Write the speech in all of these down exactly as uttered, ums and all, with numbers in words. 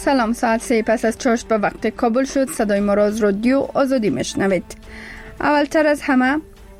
سلام، ساعت سه پس از چاشت به وقت کابل شد. صدای ما را از رادیو آزادی میشنوید. اولتر از همه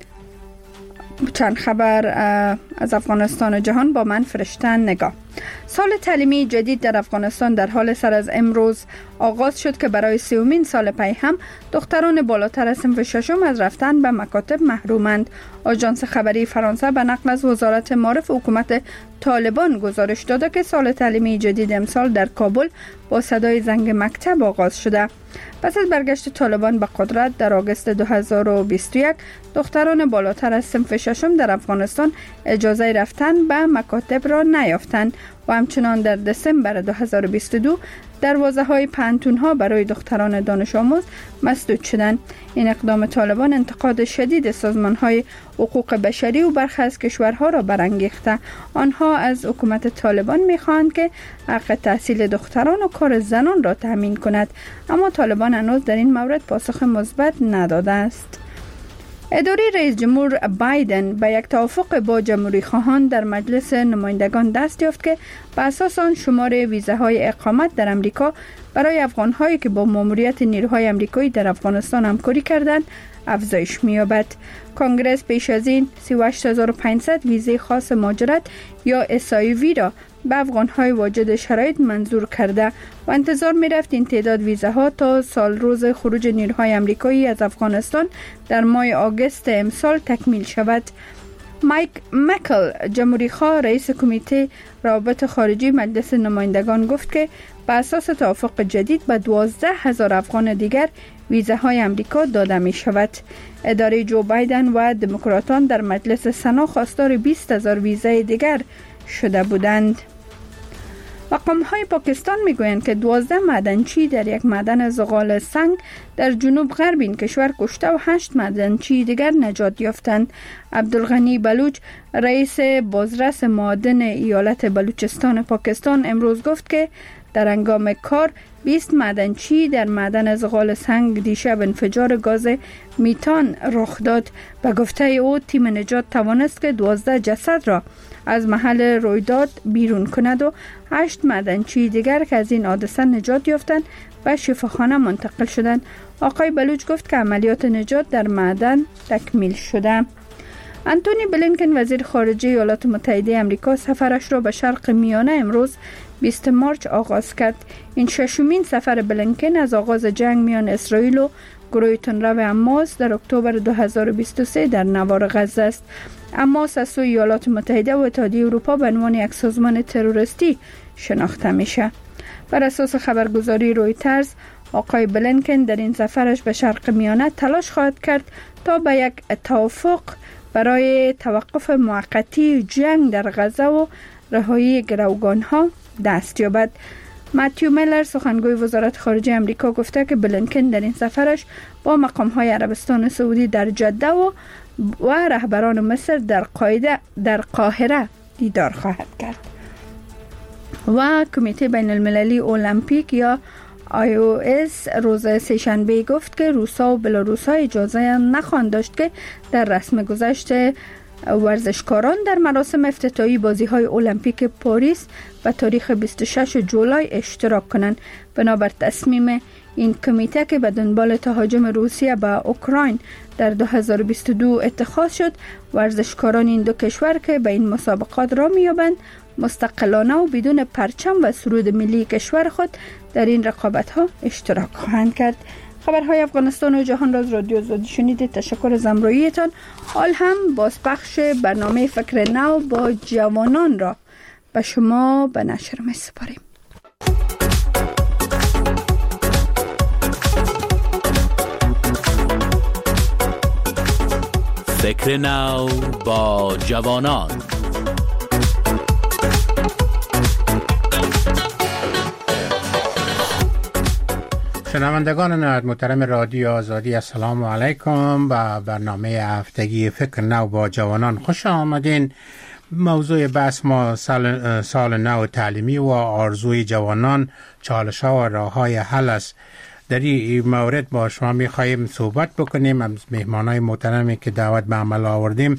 چند خبر از افغانستان و جهان با من فرشته نگاه. سال تعلیمی جدید در افغانستان در حال سر از امروز آغاز شد که برای سومین سال پی هم دختران بالاتر از صنف ششم از رفتن به مکاتب محرومند. آژانس خبری فرانسه به نقل از وزارت معارف حکومت طالبان گزارش داده که سال تعلیمی جدید امسال در کابل با صدای زنگ مکتب آغاز شده. پس از برگشت طالبان به قدرت در آگوست دو هزار و بیست و یک، دختران بالاتر از صنف ششم در افغانستان اجازه رفتن به مکاتب را نیافتند و همچنان در دسامبر دو هزار و بیست و دو دروازه‌های پانتون‌ها برای دختران دانش آموز مسدود شدند. این اقدام طالبان انتقاد شدید سازمان‌های حقوق بشری و برخی از کشورها را برانگیخته. آنها از حکومت طالبان می‌خواهند که حق تحصیل دختران و کار زنان را تضمین کند، اما طالبان هنوز در این مورد پاسخ مثبت نداده است. اداره رئیس جمهور بایدن به یک توافق با جمهوری خواهان در مجلس نمایندگان دست یافت که به اساس آن شمار ویزاهای اقامت در امریکا برای افغان‌هایی که با ماموریت نیروهای امریکایی در افغانستان همکاری کردند افزایش می‌یابد. کنگره پیش از این سی و هشت هزار و پانصد ویزه خاص مهاجرت یا اس آی وی را به افغان‌های واجد شرایط منظور کرده و انتظار می‌رفت این تعداد ویزاها تا سال روز خروج نیروهای امریکایی از افغانستان در ماه آگوست امسال تکمیل شود. مایک مکل، جمهوری خواه رئیس کمیته روابط خارجی مجلس نمایندگان، گفت که به اساس توافق جدید به دوازده هزار افغان دیگر ویزاهای امریکا داده می شود. اداره جو بایدن و دموکراتان در مجلس سنا خواستار بیست هزار ویزای دیگر شده بودند. مقام‌های پاکستان میگویند که دوازده معدنچی در یک معدن زغال سنگ در جنوب غرب این کشور کشته و هشت معدنچی دیگر نجات یافتند. عبدالغنی بلوچ، رئیس بازرس معادن ایالت بلوچستان پاکستان، امروز گفت که در هنگام کار بیست معدنچی در معدن زغال سنگ دیشب انفجار گاز میتان رخ داد. به گفته او تیم نجات توانست که دوازده جسد را از محل رویداد بیرون کند و هشت معدنچی دیگر که از این حادثه نجات یافتند و شفاخانه منتقل شدند. آقای بلوچ گفت که عملیات نجات در معدن تکمیل شده. انتونی بلینکن، وزیر خارجه ایالات متحده آمریکا، سفرش را به شرق میانه امروز بیست مارس آغاز کرد. این ششمین سفر بلینکن از آغاز جنگ میان اسرائیل و گروه تندرو حماس در اکتبر دو هزار و بیست و سه در نوار غزه است. حماس از سوی ایالات متحده و اتحادیه اروپا به عنوان یک سازمان تروریستی شناخته میشه. بر اساس خبرگزاری رویترز، آقای بلینکن در این سفرش به شرق میانه تلاش خواهد کرد تا به یک توافق برای توقف موقتی جنگ در غزه و رهایی گروگانها دست یابد. ماتیو میلر، سخنگوی وزارت خارجه آمریکا، گفته که بلینکن در این سفرش با مقام‌های عربستان سعودی در جده و و رهبران مصر در قاهره در قاهره دیدار خواهد کرد. و کمیته بین المللی المپیک یا آی او اس روز سه‌شنبه گفت که روسا و بلاروس‌ها اجازه نخواهند داشت که در رسم گذشت ورزشکاران در مراسم افتتاحی بازی‌های المپیک پاریس به تاریخ بیست و ششم جولای اشتراک کنند. بنابر تصمیم این کمیته که به دنبال تهاجم روسیه به اوکراین در دو هزار و بیست و دو اتخاذ شد، ورزشکاران این دو کشور که به این مسابقات را می‌یابند مستقلانه و بدون پرچم و سرود ملی کشور خود در این رقابت‌ها اشتراک خواهند کرد. خبرهای افغانستان و جهان را از رادیو آزادی شنیدید. تشکر از همراهیتان. حال هم بازپخش برنامه فکر نو با جوانان را به شما به نشر می‌سپاریم. فکر نو با جوانان. شنوندگان نهایت محترم رادیو آزادی، السلام علیکم. با برنامه هفتگی فکر نو با جوانان خوش آمدین. موضوع بحث ما سال, سال نو تعلیمی و آرزوی جوانان، چالش‌ها و راه‌های حل است. در این مورد با شما می‌خواهیم صحبت بکنیم. از مهمانای محترمی که دعوت به عمل آوردیم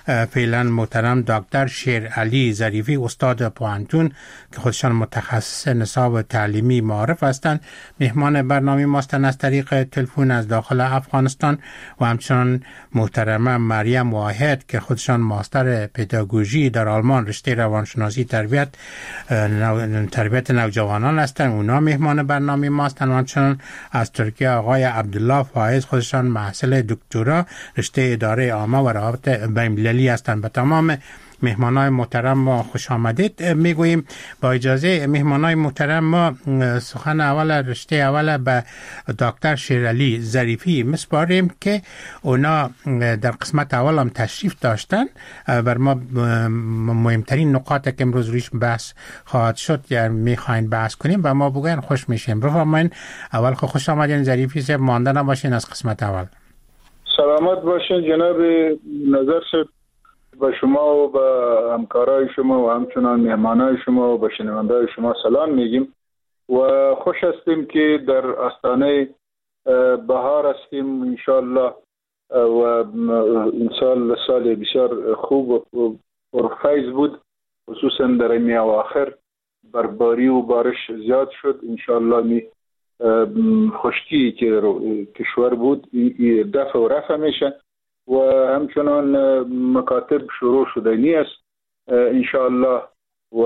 فعلا محترم دکتر شیرعلی ظریفی استاد پوهنتون که خودشان متخصص نصاب تعلیمی معارف هستند مهمان برنامه ماستن از طریق تلفن از داخل افغانستان و همچنان محترمه مریم واحد که خودشان ماستر پداگوژی در آلمان رشته روانشناسی تربیت نو... تربیت نوجوانان هستند. اونا مهمان برنامه ماستن و همچنان از ترکیه آقای عبدالله فایز خودشان محصل دکترا رشته اداره عامه و روابط بین‌المللی هستند. به تمام مهمانای محترم ما خوش آمدید میگوییم. با اجازه مهمانای محترم ما سخن اول رشته اول به دکتر شیرعلی ظریفی مسپاریم که اونا در قسمت اول هم تشریف داشتن. بر ما مهمترین نقاط که امروز رویش بحث خواهد شد یا میخواین بحث کنیم و ما بگوین خوش میشیم. بفرمایید. اول خوش آمدین ظریفی صاحب، مانده نباشین از قسمت اول. سلامت باشین جناب نظر شد. با شما و با همکارای شما و همچنان مهمانای شما و با شنونده‌های شما سلام میگیم و خوش هستیم که در آستانه بهار هستیم انشالله و این سال سال بسیار خوب و پرفیض بود، خصوصا در این اواخر برباری و بارش زیاد شد. انشالله می خشکی که کشور بود دفع و رفع میشه و همچنان مکاتب شروع شدنی است انشاءالله و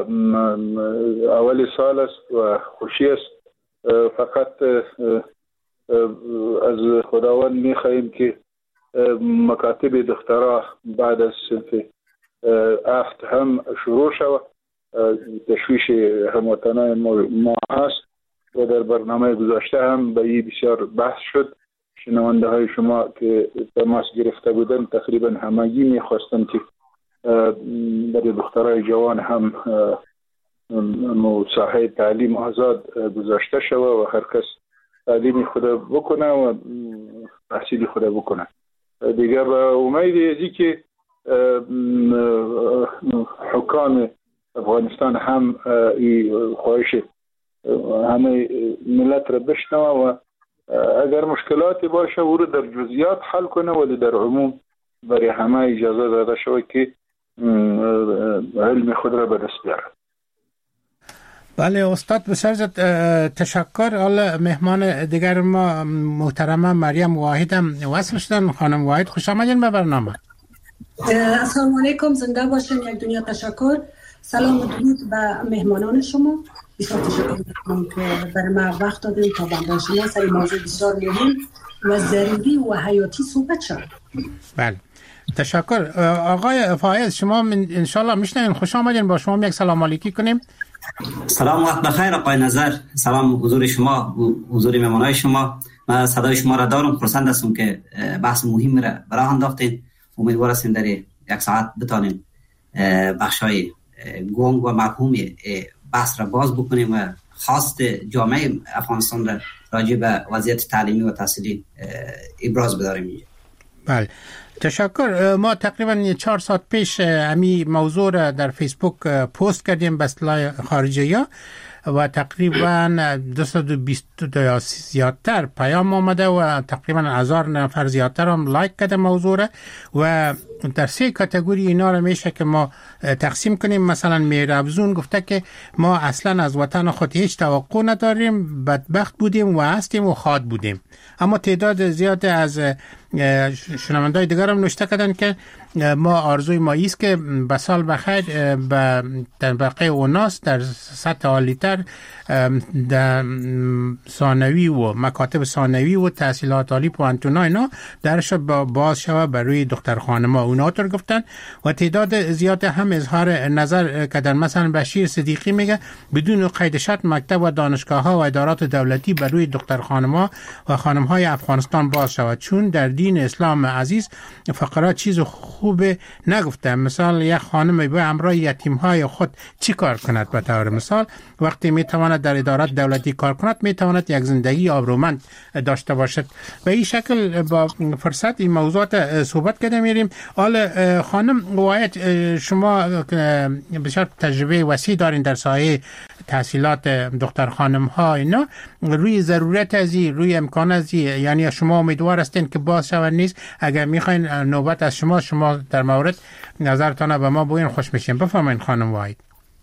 اول سال است و خوشی است. فقط از خداوند میخواهیم که مکاتب دخترها بعد از صنف افت هم شروع شود. تشویش هموطنان ما هست و در برنامه گذاشته هم به این بسیار بحث شد. شنونده های شما که تماس گرفته بودن تقریبا همگی میخواستن که برای دخترای جوان هم ساحه تعلیم آزاد گذاشته شود و هر کس تعلیم خود بکنه و تحصیل خود بکنه. دیگه به امید ازی که حکام افغانستان هم این خواهش همه ملت را بشنوه و اگر مشکلاتی باشه او رو در جزئیات حل کنه ولی در عموم برای همه اجازه داده شود که علم خود را به دست بیاره. بله استاد بسیار تشکر. حالا مهمان دیگر ما محترمه مریم واحد هم وصل شدن. خانم واحد خوش آمدین به برنامه. السلام علیکم، زنده باشین. یک دنیا تشکر. سلام و درود به مهمانان شما. بسیار تشکر میکنم که برای ما وقت دادیم تا با شما سر موضوع بسیار مهم و ضروری و حیاتی صحبت شد. بله تشکر. آقای فایز شما انشالله میشنین، خوش آمدین. با شما یک سلام علیکی کنیم. سلام وقت بخیر آقای نظر. سلام حضور شما، حضور مهمانای شما. من صدای شما را دارم. خرسند هستم که بحث مهم را برای انداختین. امیدوار هستیم در یک ساعت بتانیم بخشای گنگ و مفهومی بحث را باز بکنیم و خواست جامعه افغانستان را راجع به وضعیت تعلیمی و تحصیلی ابراز بداریم. بله تشکر. ما تقریبا چهار ساعت پیش امی موضوع را در فیسبوک پست کردیم به اصطلاح خارجی ها و تقریبا دویست و بیست یا زیادتر پیام آمده و تقریبا هزار نفر زیادتر هم لایک کرده موضوع را و در سه کاتگوری اینا را میشه که ما تقسیم کنیم. مثلا میرابزون گفته که ما اصلا از وطن خود هیچ توقع نداریم، بدبخت بودیم و هستیم و خواد بودیم. اما تعداد زیاد از شنوندای دیگر هم نوشته کردن که ما آرزوی ما است که به سال بخیر به طبقه اوناس در سطح عالی‌تر در ثانوی و مکاتب ثانوی و تحصیلات عالی پوهنتون اینا درش باز شود برای دختر خانم‌ها. اونا طور گفتن و تعداد زیاد هم اظهار نظر کردن. مثلا بشیر صدیقی میگه بدون قید شرط مکتب و دانشگاه‌ها و ادارات دولتی برای دختر خانم‌ها و خانم‌های افغانستان باز شود، چون در دین اسلام عزیز فقرا چیز خوب نگفته. مثال یک خانم به همراه یتیم‌های خود چی کار کند؟ به طور مثال وقتی میتواند در ادارات دولتی کار کند میتواند یک زندگی آبرومند داشته باشد. به این شکل با فرصت این موضوعات صحبت کرده میریم. حالا خانم واحد شما بسیار تجربه وسیع دارین در سایه تحصیلات دختر خانم ها اینا روی ضرورت از این، روی امکان از این، یعنی شما امیدوار هستین که باز شود نیست؟ اگر میخواین نوبت از شما شما در مورد نظرتان به ما بگین خوش میشیم. بفرمایید خانم واحد.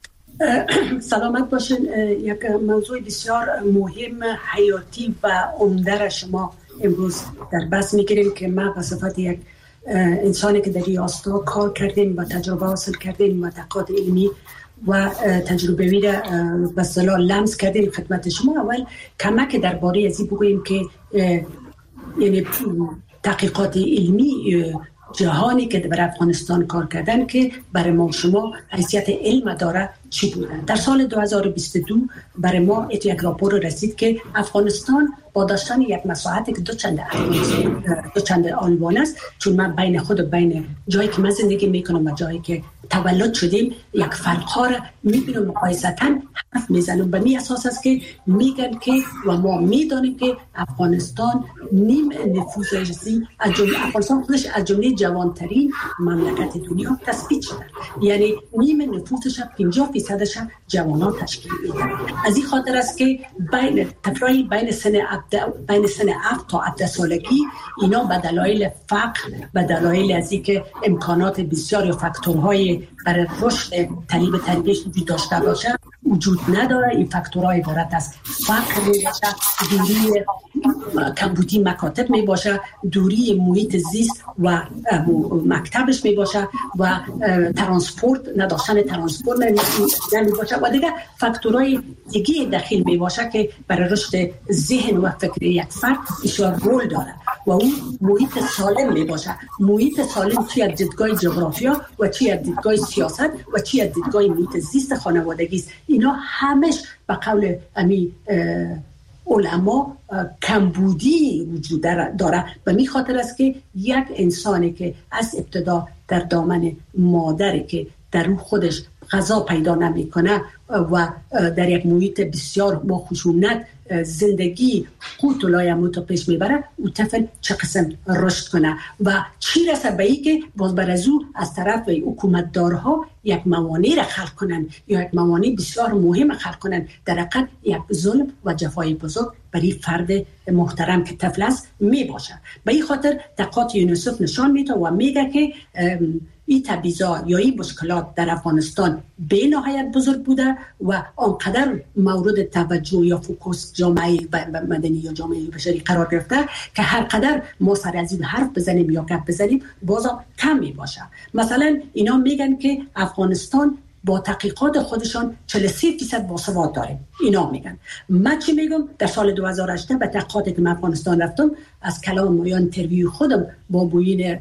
سلامت باشین. یک موضوع بسیار مهم، حیاتی و عمده را شما امروز در بحث میگیریم که ما به صفت یک انسانی که در ریاستا کار کردیم و تجربه حاصل کردیم و تحقیقات علمی و تجربه وی را به اصطلاح لمس کردیم خدمت شما. اول کمک درباره از این بگوییم که یعنی تحقیقات علمی جهانی که برای افغانستان کار کردن که برای ما شما حیثیت علم داره چی بودن. در سال دو هزار و بیست و دو برای ما یک راپور رسید که افغانستان با داشتن یک مساحتی که دو چند دو چند آلمان است، چون من بین خود و بین جایی که من زندگی میکنم و جایی که تولد شدیم یک فرق‌ها را میبینم، مقایسه‌اً حرف میزنم. به می اساس است که میگن که و ما میدانیم که افغانستان نیم نفوسش از جمله افغانستان خودش از جمله جوانترین مملکت دنیا تثبیت شده، یعنی نیم نفوسش پنجاه درصدش جوانان تشکیل میده. از این خاطر است که بین تفرای بین سن بین سن هفت تا هفده سالگی اینا به دلایل فقر، به دلایل از اینکه امکانات بسیاری و فاکتورهای برای رشد طریق تربیت وجود داشته باشه وجود نداره. این فاکتورها عبارت از فقر می باشه، دوری کمبودی مکاتب می باشه، دوری محیط زیست و مکتبش می باشه و ترانسپورت نداشتن ترانسپورت نمی باشه و دیگه فاکتورهای دیگه داخل می باشه که برای رشد ذهن و فکر یک فرد بسیار رول داره و اون محیط سالم می باشه. محیط سالم توی از دیدگاه جغرافیا و توی از دیدگاه سیاست و توی از دیدگاه محیط زیست خانوادگی است. اینا همش به قول امی علما کمبودی وجود داره و می خاطر است که یک انسانی که از ابتدا در دامن مادری که در روح خودش غذا پیدا نمی کنه و در یک محیط بسیار با خشونت زندگی قوت و لایموت پیش میبره، او طفل چه قسم رشد کنه و چی رسه به این که باز بر از او از طرف حکومتدارها یک موانع را خلق کنن یا یک موانع بسیار مهم خلق کنن، در حقیقت یک ظلم و جفای بزرگ برای فرد محترم که طفل است می باشه. به این خاطر تحقیقات یونیسف نشان میده و میگه که این تبعیضات یا این مشکلات در افغانستان به نهایت بزرگ بوده و آنقدر مورد توجه یا فوکوس جامعه مدنی یا جامعه بشری قرار گرفته که هر قدر ما سر از این حرف بزنیم یا گپ بزنیم بازم کم می باشه. مثلا اینا میگن که افغانستان با تحقیقات خودشان چهل و سه درصد باسواد داریم. اینا میگن. من چی میگم؟ در سال دو هزار و هشت به تحقیقاتی که من افغانستان رفتم از کلام یا اینترویو خودم با بوین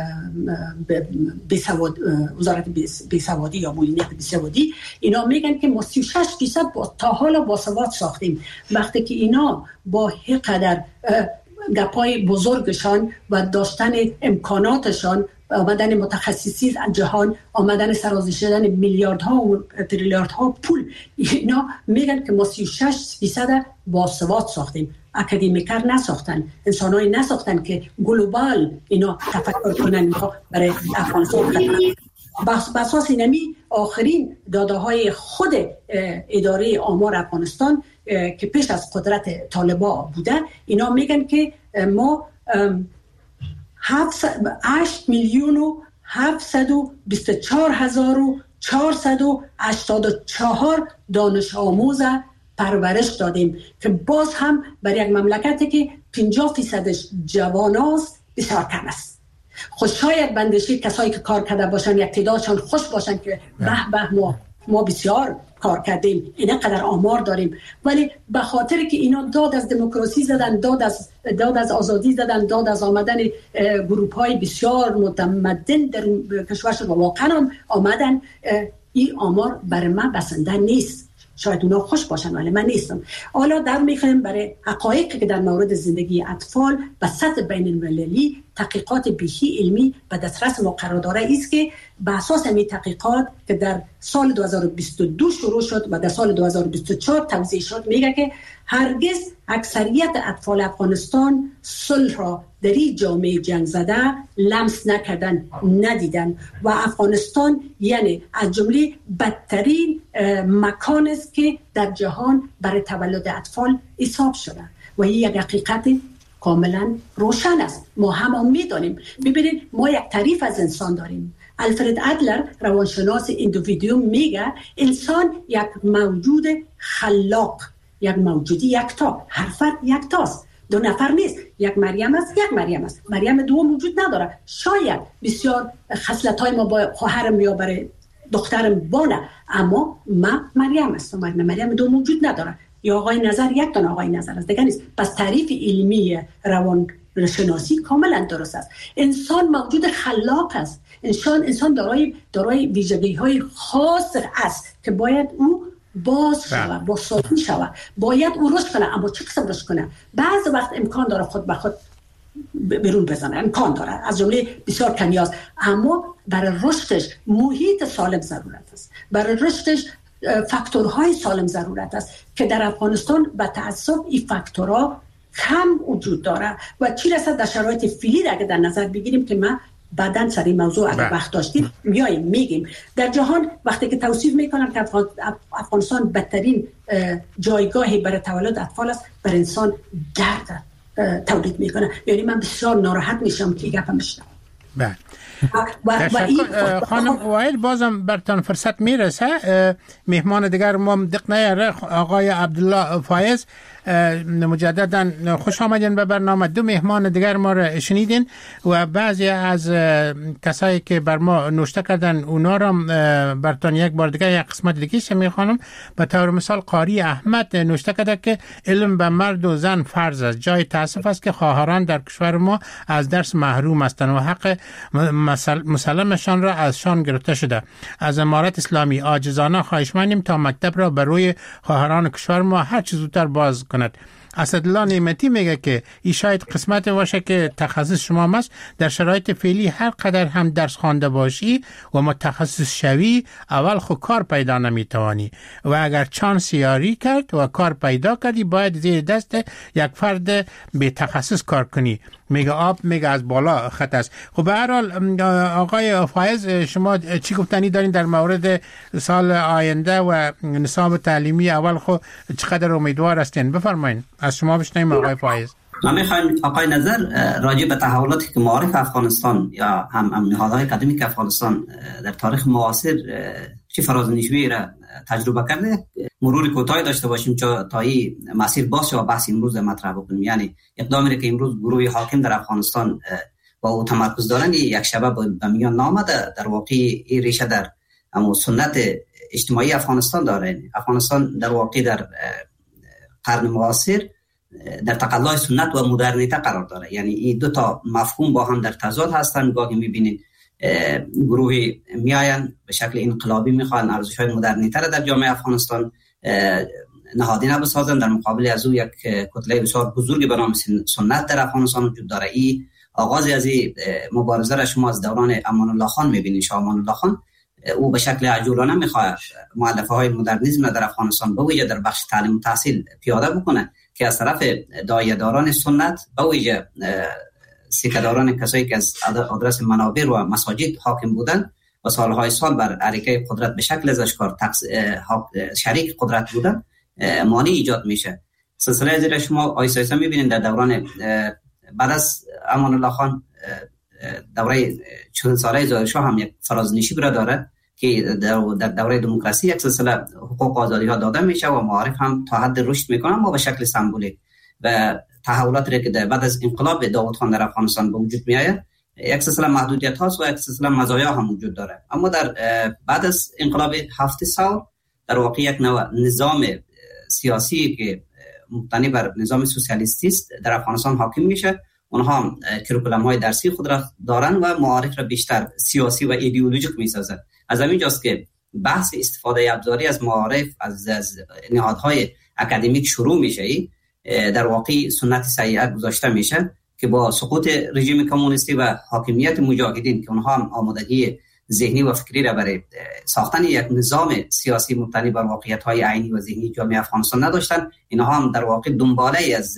بیسواد وزارت بیسوادی یا بوینیت بیسوادی اینا میگن که ما سی و شش درصد تا حالا باسواد ساختیم. وقتی که اینا با هر قدر گپای بزرگشان و داشتن امکاناتشان، آمدن متخصصی از جهان، آمدن سرازیر شدن میلیاردها و تریلیاردها پول، اینا میگن که ما سی و شش درصد باسواد ساختیم. اکادمیکر نساختن، انسانایی نساختن که گلوبال اینا تفکر کنن برای افغانستان. بس اساس اینمی آخرین داده های خود اداره آمار افغانستان که پیش از قدرت طالبا بوده، اینا میگن که ما هشت میلیون و هفتصد و بیست و چهار هزار و چهارصد و هشتاد و چهار دانش آموز پرورش دادیم که باز هم برای یک مملکتی که پنجاه درصدش جواناست بسیار کم است. خود شاید بندشی کسایی که کار کرده باشن یک تعدادشان خوش باشن که به به ما ما بسیار کار کردیم، اینقدر آمار داریم، ولی به خاطر که اینا داد از دموکراسی زدن، داد از داد از آزادی زدن، داد از آمدن گروه‌های بسیار متمدن در کشورشون و واقعا آمدن، این آمار برای من بسنده نیست. شاید اونا خوش باشن ولی من نیستم. حالا در میخوایم برای حقایقی که در مورد زندگی اطفال به سطح بین المللی تحقیقات بیخی علمی به دسترس ما قرار داره است که به اساس این تحقیقات که در سال دو هزار و بیست و دو شروع شد و در سال دو هزار و بیست و چهار توزیع شد، میگه که هرگز اکثریت اطفال افغانستان صلح را در این جامعه جنگ زده لمس نکردن، ندیدن و افغانستان یعنی از جمله بدترین مکان است که در جهان برای تولد اطفال حساب شده و این یک حقیقت کاملا روشن است. ما هم میدانیم. ببینید ما یک تعریف از انسان داریم. الفرد ادلر روانشناس اندویدیوم میگه انسان یک موجود خلاق، یک موجودی یکتا، هر فرد یکتاست، دو نفر نیست. یک مریم است، یک مریم است. مریم دو وجود نداره. شاید بسیار خصلت‌های ما با خواهرم یا برای دخترم بانه، اما من مریم هستم. مریم دو وجود نداره. یا آقای نظر یک دانه آقای نظر است، دیگه نیست. پس تعریف علمی روان شناسی کاملا درست است. انسان موجود خلاق است. انسان انسان دارای دارای ویژگی‌های خاص است که باید او باز شود، بازسازی شود، باید او رشد کنه. اما چه قسم رشد کنه؟ بعض وقت امکان داره خود به خود بیرون بزنه، امکان داره، از جمله بسیار کمی است، اما برای رشدش محیط سالم ضرورت است، برای رشدش فاکتورهای سالم ضرورت است که در افغانستان به تأسف این فاکتورها کم وجود داره و چی رسد در شرایط فعلی اگه در نظر بگیریم که ما بعداً سر این موضوع اگه وقت داشتیم میایم میگیم. در جهان وقتی که توصیف میکنن که افغانستان بدترین جایگاهی برای تولد اطفال است، بر انسان درد تولید میکنه. یعنی من بسیار ناراحت میشم که گپم بشنوم. بله. تشکر خانم وائل، بازم برتان فرصت میرسه. مهمان دیگر ما دق نیاره، آقای عبدالله فایز، مجددا خوش آمدین به برنامه. دو مهمان دیگر ما را شنیدین و بعضی از کسایی که بر ما نوشته کردن اونا را برتان یک بار دیگر یک قسمت دیگه میخوانم. به طور مثال قاری احمد نوشته کرده که علم به مرد و زن فرض است. جای تاسف است که خواهران در کشور ما از درس محروم هستند و حق مسلمشان را از شان گرفته شده. از امارت اسلامی عاجزانه خواهشمندیم تا مکتب را بر روی خواهران کشور ما هر چه زودتر باز کند. اسدالله نعمتی میگه که این شاید قسمت باشه که تخصص شما است. در شرایط فعلی هر قدر هم درس خوانده باشی و متخصص شوی، اول خود کار پیدا نمیتوانی و اگر چانس یاری کرد و کار پیدا کردی باید زیر دست یک فرد به تخصص کار کنی. میگه آب میگه از بالا خط است. خب به هر حال آقای فایز، شما چی گفتنی دارین در مورد سال آینده و نصاب تعلیمی اول؟ خب چقدر امیدوار هستین؟ بفرمایید، از شما بشنویم آقای فایز. من میخوایم آقای نظر راجع به تحولاتی که معارف افغانستان یا هم, هم نهادهای اکادمیک افغانستان در تاریخ معاصر چه فرازنشویی را تجربه کرده مرور کوتاهی داشته باشیم تا این مسیر باز و بحث امروز مطرح بکنیم. یعنی اقدامی که امروز گروه حاکم در افغانستان با او تمرکز دارن یک شبه به میان نامده، در واقع این ریشه در اما سنت اجتماعی افغانستان داره. افغانستان در واقع در قرن معاصر در تقلای سنت و مدرنیته قرار داره. یعنی این دو تا مفهوم با هم در تضاد هستند. گاهی میبینید گروه میاین به شکل انقلابی میخوان ارزش‌های مدرنیته را در جامعه افغانستان نهادینه بسازند، در مقابل از او یک کتله بسیار بزرگی به نام سنت در افغانستان وجود داره. این آغاز از این مبارزه را شما از دوران امان الله خان میبینید. شاه امان الله خان او به شکل عجولانه میخواد مؤلفه های مدرنیسم در افغانستان به ویژه در بخش تعلیم و تحصیل پیاده بکنه که از طرف داعیه‌داران سنت به ویژه سیکه‌داران، کسایی که از آدرس منابر و مساجد حاکم بودن و سالهای سال بر عریقه قدرت به شکل ازشکار شریک قدرت بودن، مانع ایجاد میشه. سلسله زیر شما آیسا آیسا میبینید در دوران بعد از امان الله خان دوره چهل ساله ظاهر شاه هم یک فرازنشی برا داره که در دوره دموکراسی یک سلسله حقوق آزادی ها داده میشه و معارف هم تا حد رشد میکنن ما به شکل سمبولیک و تحولاتی که بعد از انقلاب داوود خان در افغانستان به وجود میآید یک سلسله محدودیت هاست و یک سلسله مزایا هم وجود داره. اما در بعد از انقلاب هفت سال در واقع یک نوع نظام سیاسی که مبتنی بر نظام سوسیالیستی است در افغانستان حاکم میشه. اونها کریکولم های درسی خود را دارن و معارف را بیشتر سیاسی و ایدئولوژیک میسازن. از همین جاست که بحث استفاده ابزاری از معارف از, از نهادهای اکادمیک شروع میشه. در واقع سنت سیئه گذاشته میشه که با سقوط رژیم کمونیستی و حاکمیت مجاهدین که اونها هم آمادگی ذهنی و فکری را برای ساختن یک نظام سیاسی مبتنی بر واقعیت‌های عینی و ذهنی جامعه افغانستان نداشتن، اینها هم در واقع دنباله از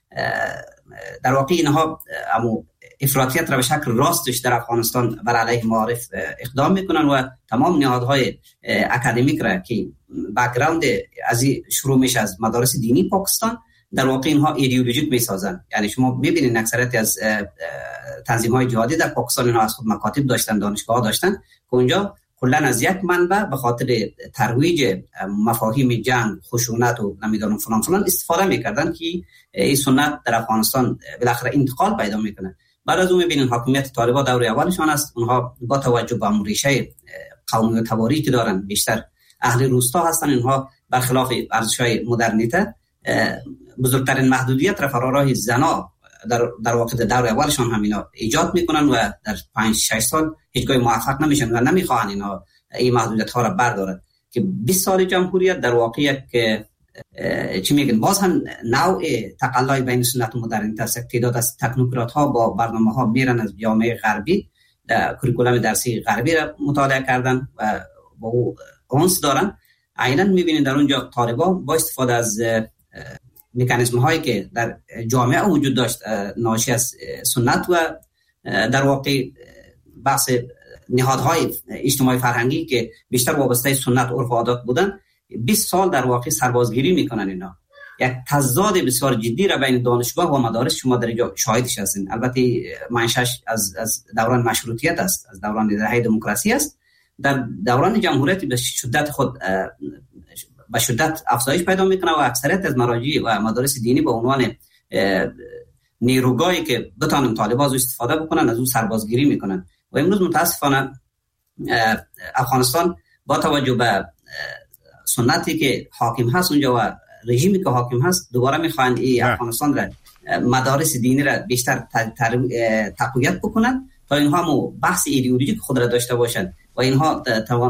در واقع اینها امو افراطیت را به شکل راستش در افغانستان بر علیه معارف اقدام میکنن و تمام نهادهای اکادمیک را که بک‌گراند از شروع میشه از مدارس دینی پاکستان در واقع اینها ایدئولوژیک میسازن. یعنی شما میبینید اکثریت از تنظیم‌های جهادی در پاکستان اینها از خود مکاتب داشتن، دانشگاه داشتن که اونجا کلا از یک منبع به خاطر ترویج مفاهیم جنگ، خشونت و نمیدونم فلان فلان استفاده میکردن که این سنت در افغانستان بالاخره انتقال پیدا میکنه. بعد از اون میبینید حاکمیت طالبان دور اولشان است، اونها با توجه به ریشه قومی و تباری که دارن بیشتر اهل روستا هستن، اینها برخلاف ارزش‌های مدرنیته بزرگترین محدودیت را فراراه زنا در در واقع دور اولشان هم اینا ایجاد میکنن و در پنج شش سال هیچگاه موفق نمیشن و نمیخوان اینا این محدودیت ها را بردارن که بیست سال جمهوریت در واقع یک چی میگن باز هم نوع تقلای بین سنت و مدرنیت است. تعداد از تکنوکرات ها با برنامه ها میرن از جامعه غربی کوریکولم درسی غربی را مطالعه کردن و با او اونس دارن. عیناً میبینید در اونجا طالبان با استفاده از مکانیزم هایی که در جامعه وجود داشت ناشی از سنت و در واقع بحث نهادهای اجتماعی فرهنگی که بیشتر وابسته سنت عرف و عادات بودن، بیست سال در واقع سربازگیری میکنن. اینا یک تضاد بسیار جدی را بین دانشگاه و مدارس شما در اینجا شاهدش هستین. البته منشأش از از دوران مشروطیت است، از دوران دهه دموکراسی است. در دوران جمهوریت به شدت خود به شدت افزایش پیدا میکنه و اکثریت از مراجع و مدارس دینی به عنوان نیروگاهی که بتونن طالبان از استفاده بکنن از اون سربازگیری میکنن. و امروز متاسفانه افغانستان با توجه به سنتی که حاکم هست اونجا و رژیمی که حاکم هست دوباره میخوان این افغانستان را مدارس دینی را بیشتر تقویت بکنن تا اینها مو بحث ایدئولوژیک خود را داشته باشند و اینها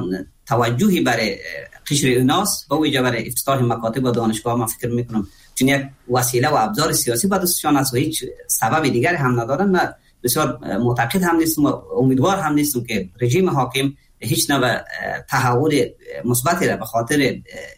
توجهی برای قشر ایناس با وجه برای افتتاح مکاتب و دانشگاه ما فکر میکنم چون یک وسیله و ابزار سیاسی با دستشان است و هیچ سبب دیگری هم ندارن. من بسیار معتقد هم نیستم و امیدوار هم نیستم که رژیم حاکم هیچ نوع تحول مثبتی را به خاطر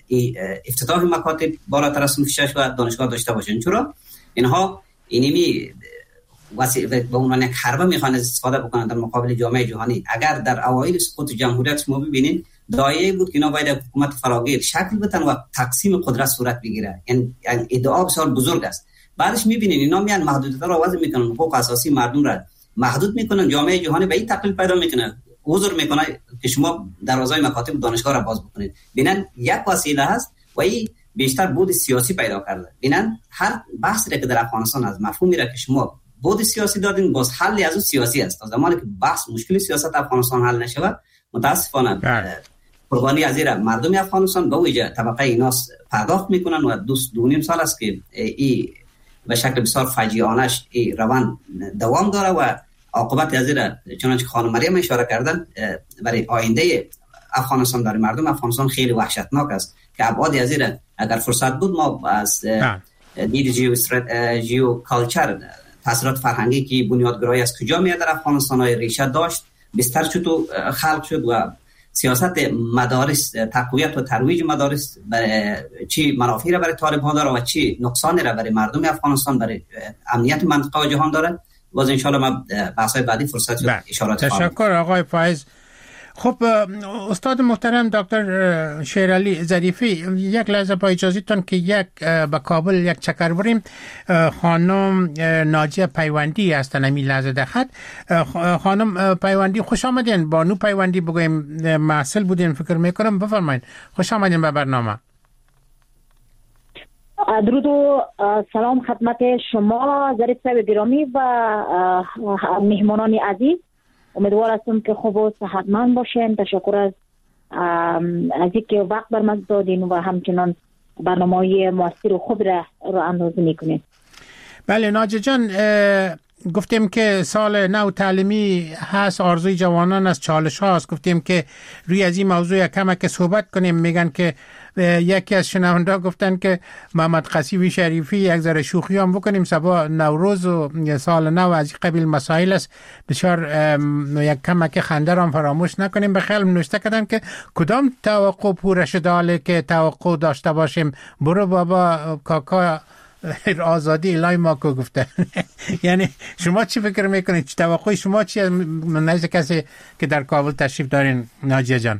افتتاح مکاتب بالاتر از شش و دانشگاه داشته باشن، چرا اینها اینمی وسیله به عنوان یک حربه میخوان استفاده بکنن در مقابل جامعه جهانی. اگر در اوایل سقوط جمهوریت شما ببینید دایره بود که اینا باید حکومت فراگیر شکل بدن و تقسیم قدرت صورت بگیره، یعنی ادعا بسیار بزرگ است. بعدش میبینید اینا میان محدودیت را وضع میکنن، حقوق اساسی مردم را محدود میکنن، جامعه جهانی به این تقلیل پیدا میکنه، عذر میکنه که شما دروازه مکاتب دانشگاه را باز بکنید. ببینن یک وسیله هست و این بیشتر بود سیاسی پیدا کرده. ببینن هر بحثی که در افغانستان از مفهومی را که شما بود سیاسی دادین باز حلی از اون سیاسی است. تا زمانی که بحث مشکل سیاست افغانستان حل نشه متاسفانه قربانی از این مردم افغانستان به ویژه طبقه ایناس پرداخت میکنن و دوست دو نیم سال است که این به شکل بسیار فجیعانش این روان دوام داره و عاقبت از این چنانچه خانم مریم اشاره کردن برای آینده افغانستان برای مردم افغانستان خیلی وحشتناک است که ابعاد از این اگر فرصت بود ما از دید جیو جیو کالچر تاثیرات فرهنگی که بنیادگرایی از کجا میاد در افغانستان های ریشه داشت بستر چطور خلق شد و سیاست مدارس تقویت و ترویج مدارس برای چی منافعی را برای طالبان داره و چی نقصانی را برای مردم افغانستان برای امنیت منطقه و جهان داره. باز ان شاء الله ما بحث‌های بعدی فرصت شد اشارات خواهم. تشکر آقای فایز. خب استاد محترم دکتر شیرعلی ظریفی، یک لحظه با اجازهتون که یک به کابل یک چکر بریم. خانم ناجیه پیوندی هستن همین لحظه در خط. خانم پیوندی خوش آمدین. بانو پیوندی بگویم محصل بودین فکر میکنم، بفرمایید. خوش آمدین به برنامه. درود و سلام خدمت شما ظریف صاحب گرامی و مهمانان عزیز. امیدوار هستم که خوب و صحتمند باشین. تشکر از از اینکه وقت بر من دادین و همچنان برنامه‌های موثر و خوب را راه اندازی میکنین. بله ناجی جان، گفتیم که سال نو تعلیمی هست، آرزوی جوانان از چالش هاست. گفتیم که روی از این موضوع کم که صحبت کنیم. میگن که یکی از شنونده گفتن که محمد قصیبی شریفی یک ذره شوخی هم بکنیم، سبا نوروز و سال نو از این قبیل مسائل است، بسیار یک کم که خنده هم فراموش نکنیم. به خیلی نوشته کردن که کدام توقع پوره شده حاله که توقع داشته باشیم. برو بابا کاکا آزادی الهی ما کو گفته. یعنی شما چی فکر میکنید؟ توقع شما چی نزد کسی که در کابل تشریف دارین ناجیه جان؟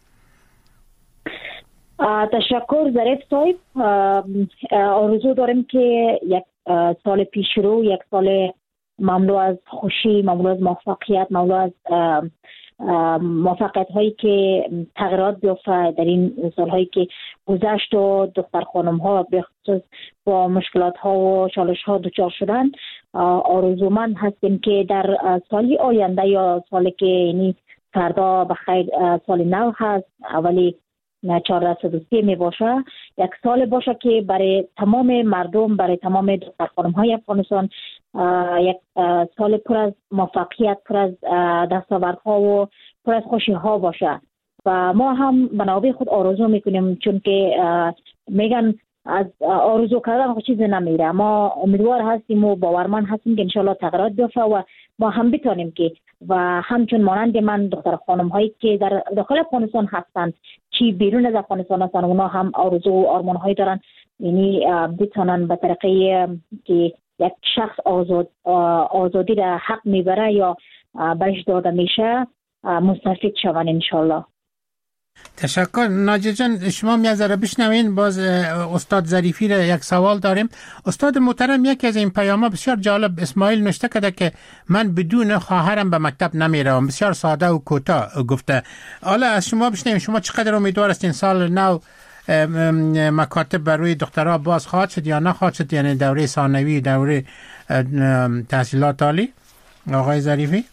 تشکر ظریف صاحب. آرزو داریم که یک سال پیش رو یک سال مملو از خوشی، مملو از موفقیت، مملو از موفقیت هایی که تغییرات بیفته در این سالهایی که گذشت و دختر خانم ها به خصوص با مشکلات ها و چالش ها دچار شدن. آرزومند هستیم که در سالی آینده یا سالی که یعنی فردا بخیر سال نو هست، اولی چهاردهم سی می باشه، یک سال باشه که برای تمام مردم، برای تمام دختر خانم های افغانستان یک سال پر از موفقیت، پر از دستاوردها و پر از خوشی ها باشه. و ما هم بنابرای خود آرزو میکنیم، چون که میگن از آرزو کردن خود چیزی نمیره. ما امیدوار هستیم و باورمند هستیم که انشالله تغییرات بیفته و ما هم بتونیم که و همچون مانند من دختر خانم هایی که در داخل افغانستان هستند چی بیرون از افغانستان هستند، اونا هم آرزو و آرمان هایی دارن، یعنی بتونن به طریقه که یک شخص آزاد آزادی را حق میبره یا برش داده میشه مستفید شون انشالله. تشکر. ناجیه جان شما میذاره بشنوین. باز استاد ظریفی را یک سوال داریم. استاد محترم، یکی از این پیام‌ها بسیار جالب اسماعیل نوشته کرده که من بدون خواهرم به مکتب نمیروم. بسیار ساده و کوتاه گفته. حالا از شما بشنویم، شما چقدر امیدوار هستین سال نو مکاتب برای دخترها باز خواهد شد یا نخواهد شد، یعنی دوره ثانوی، دوره تحصیلات عالی؟ آقای ظریفی.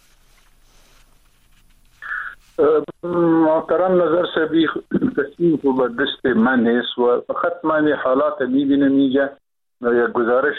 محترم نظر سبی تصمیم کو به دست من نیست و فقط من حالات میبینم اینجا یک گزارش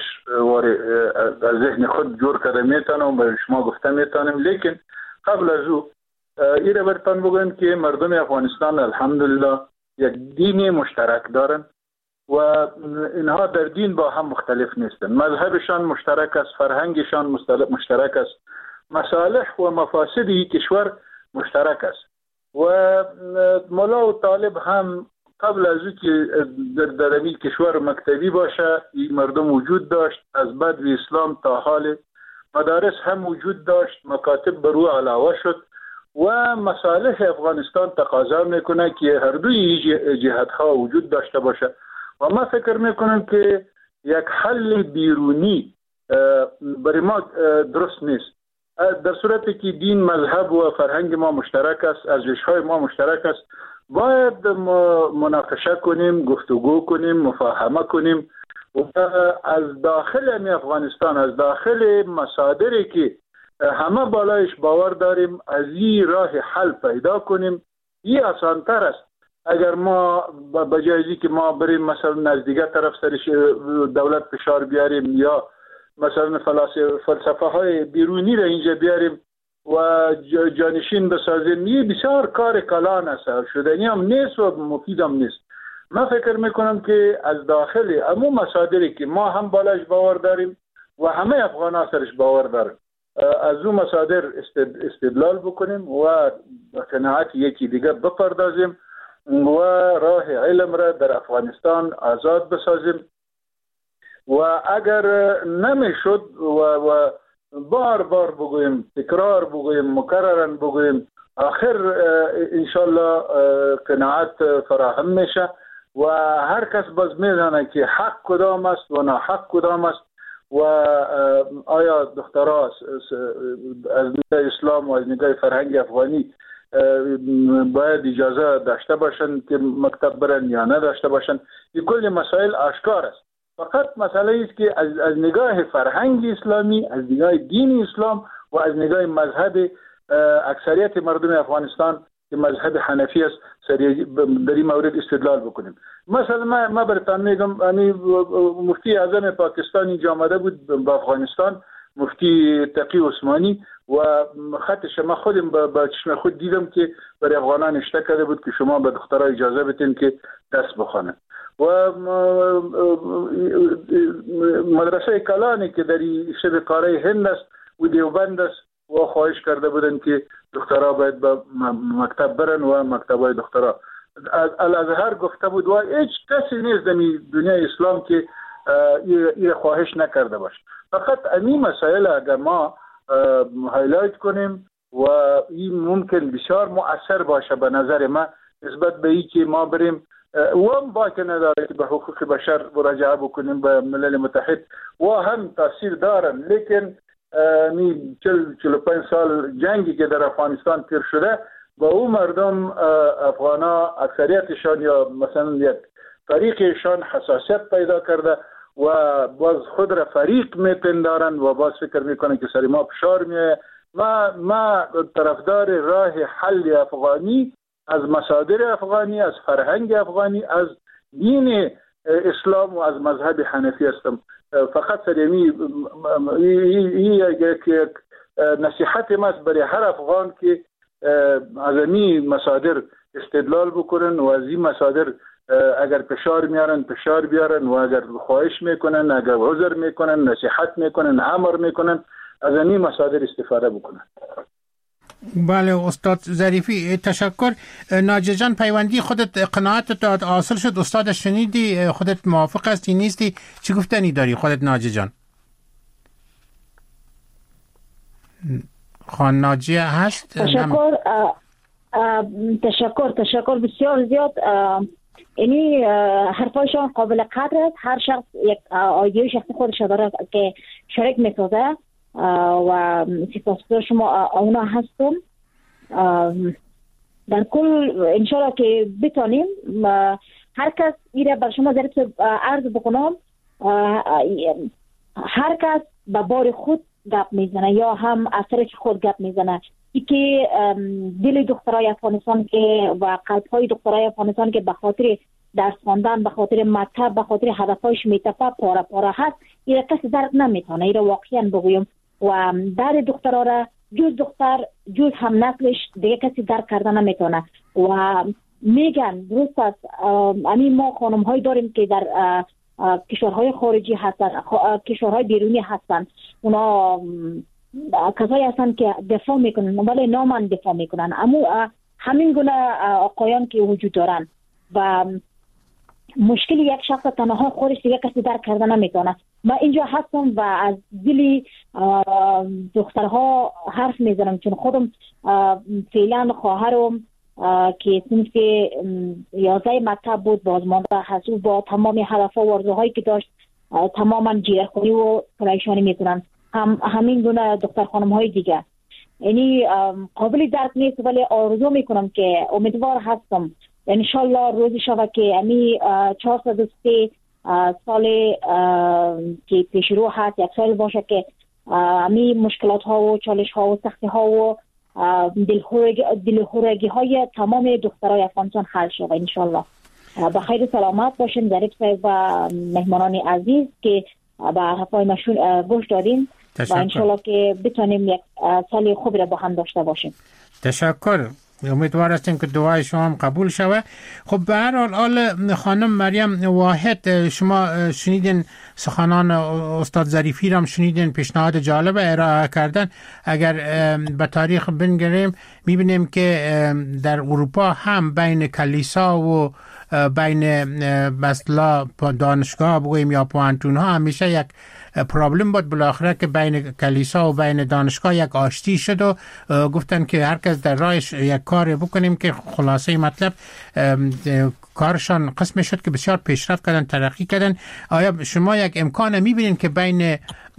از ذهن خود جور کرده میتونم و به شما گفته میتونم. لیکن قبل از او این را برتان بگویم که مردم افغانستان الحمدلله یک دین مشترک دارن و اینها در دین با هم مختلف نیستن. مذهبشان مشترک است، فرهنگشان مشترک است، مصالح و مفاسد کشور مشترک است. و مولا و طالب هم قبل از او که در درمی کشور مکتبی باشه این مردم وجود داشت. از بعد و اسلام تا حال مدارس هم وجود داشت، مکاتب بر او علاوه شد و مصالح افغانستان تقاضا میکنه که هر دوی جهتها وجود داشته باشه و ما فکر میکنم که یک حل بیرونی برای ما درست نیست. در صورتی که دین، مذهب و فرهنگ ما مشترک است، ارزش‌های ما مشترک است، باید مناقشه کنیم، گفتگو کنیم، مفاهمه کنیم و از داخل افغانستان، از داخل مصادری که همه بالایش باور داریم، از این راه حل پیدا کنیم. این آسان‌تر است. اگر ما بجای که ما بریم مثلا نزدیکه طرف سرش دولت فشار بیاریم یا مثلا فلسفه های بیرونی را اینجا بیاریم و جانشین بسازیم، این بسیار کار کلان است، شدنی هم نیست و مفید هم نیست. من فکر میکنم که از داخل امو مصادری که ما هم بالاش باور داریم و همه افغان ها سرش باور داریم، از اون مصادر استدلال بکنیم و قناعت یکی دیگه بپردازیم و راه علم را در افغانستان آزاد بسازیم. و اگر نمیشد و, و بار بار بگویم، تکرار بگویم، مکررن بگویم، آخر انشالله قناعت فراهم میشه و هر کس باز میدانه که حق کدام است و ناحق کدام است و آیا دخترها از نگاه اسلام و از نگاه فرهنگ افغانی باید اجازه داشته باشند که مکتب برن یا نداشته باشند. این کل مسائل آشکار است. فقط مسئله است که از, از نگاه فرهنگ اسلامی، از نگاه دین اسلام و از نگاه مذهب اکثریت مردم افغانستان که مذهب حنفی است در این مورد استدلال بکنیم. مثلا ما, ما برتان میگم، یعنی مفتی اعظم پاکستان اینجا آمده بود به افغانستان مفتی تقی عثمانی و خطش ما خودم با چشم خود دیدم که برای افغانان اشته کرده بود که شما به دخترها اجازه بدین که دست بخوانند و مدرسه کلانی که در شبه قاره هند است و دیوبند است و خواهش کرده بودن که دخترها باید به مکتب برن و مکتبای دخترها الازهر گفته بود و هیچ کسی نیست در دنیای اسلام که این خواهش نکرده باشه. فقط این مسائل اگر ما هایلایت کنیم و این ممکن بسیار مؤثر باشه به نظر ما نسبت به این که ما بریم و هم باید نداره که به حقوق بشر مراجعه بکنیم به ملل متحد و هم تاثیر دارن، لیکن نی چل چل و پنج سال جنگی که در افغانستان تیر شده با اون مردم افغانا اکثریتشان یا مثلا یک طریقشان حساسیت پیدا کرده و باز خود را فریق میپندارن و باز فکر میکنن که سری ما فشار میه. ما ما طرفدار راه حل افغانی از مصادر افغانی، از فرهنگ افغانی، از دین اسلام و از مذهب حنفی هستم. فقط سریمی یک نصیحت ما برای هر افغان که از این مصادر استدلال بکنن و از این مصادر اگر فشار میارن فشار بیارن و اگر خواهش میکنن، اگر عذر میکنن، نصیحت میکنن، امر میکنن، از این مصادر استفاده بکنن. بله استاد ظریفی تشکر. ناجی جان پیوندی خودت قناعت حاصل شد؟ استاد شنیدی؟ خودت موافق هستی نیستی؟ چی گفتنی داری خودت ناجی جان؟ خان ناجیه هست؟ تشکر تشکر تشکر بسیار زیاد. اینی حرفایشان قابل قدر است. هر شخص یک آیدیای شخصی خودش داره که شریک میسازه و سپاسگزار شما اونا هستم. در کل انشاءالله که بتانیم هر کس ایره بر شما ضریب عرض بکنم، هر کس به بار خود گپ میزنه یا هم اثرش خود گپ میزنه. ای که دل دخترای افغانستان که و قلبهای دخترای افغانستان که به خاطر درس خواندن، به خاطر مکتب، به خاطر هدفهایش میتپه پاره پاره هست، ایره کسی درک نمیتونه. ایره واقعا بگویم و در دخترها را جز دختر جز هم نسلش دیگه کسی درک کرده نمیتونه. و میگن درست است، همین ما خانم های داریم که در کشورهای خارجی هستن، کشورهای بیرونی هستن، اونا کسایی هستن که دفاع میکنن ولی نامن دفاع میکنن. اما همین گونه آقایان که وجود دارن و مشکل یک شخص تنها خودش دیگه کسی درک کرده نمیتونه. من اینجا هستم و از دل دخترها حرف میزنم، چون خودم فعلا خواهرم که صنف یازده مکتب بود بازمانده هست و با تمام هدفها و آرزوهایی که داشت تماما جیرخوری و پریشانی میکنن. هم همین گونه دختر خانم های دیگه. یعنی قابل درک نیست ولی آرزو میکنم که امیدوار هستم انشالله روزی شود که امی چهارصد و سه سال که پیش رو هست یک سال باشه که امی مشکلات ها و چالش ها و سختی ها و دلهورگی های تمام دخترای افغانستان حل شود انشالله. به خیر سلامت باشین ظریف صاحب و مهمانان عزیز که به حرفای مشون گوش دادیم و انشالله که بتونیم یک سال خوبی را با هم داشته باشیم. تشکر. امیدوار هستیم که دعای شما هم قبول شود. خب به هر حال آل خانم مریم واحد، شما شنیدین سخنان استاد ظریفی را هم شنیدین، پیشنهاد جالب ارائه کردن. اگر به تاریخ بنگریم میبینیم که در اروپا هم بین کلیسا و بین مثلا دانشگاه بگوییم یا پوانتون ها همیشه یک پرابلم بود بالاخره که بین کلیسا و بین دانشگاه یک آشتی شد و گفتن که هر کس در راهش یک کار بکنیم که خلاصه مطلب کارشان قسم شد که بسیار پیشرفت کردن، ترقی کردن. آیا شما یک امکان میبینین که بین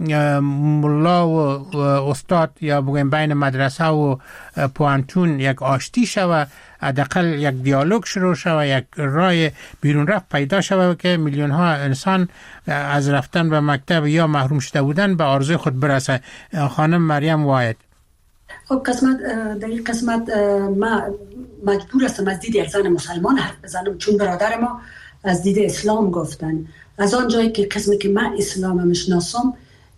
ملا و استاد یا بگویم بین مدرسه و پوانتون یک آشتی شود، حداقل یک دیالوگ شروع شود، یک راه بیرون رفت پیدا شود که میلیون ها انسان از رفتن به مکتب یا محروم شده بودن به آرزوی خود برسه؟ خانم مریم واحد. خب قسمت در این قسمت ما مجبور هستم از دید یک زن مسلمان حرف بزنم، چون برادر ما از دید اسلام گفتن. از آن جایی که قسمی که من اسلام میشناسم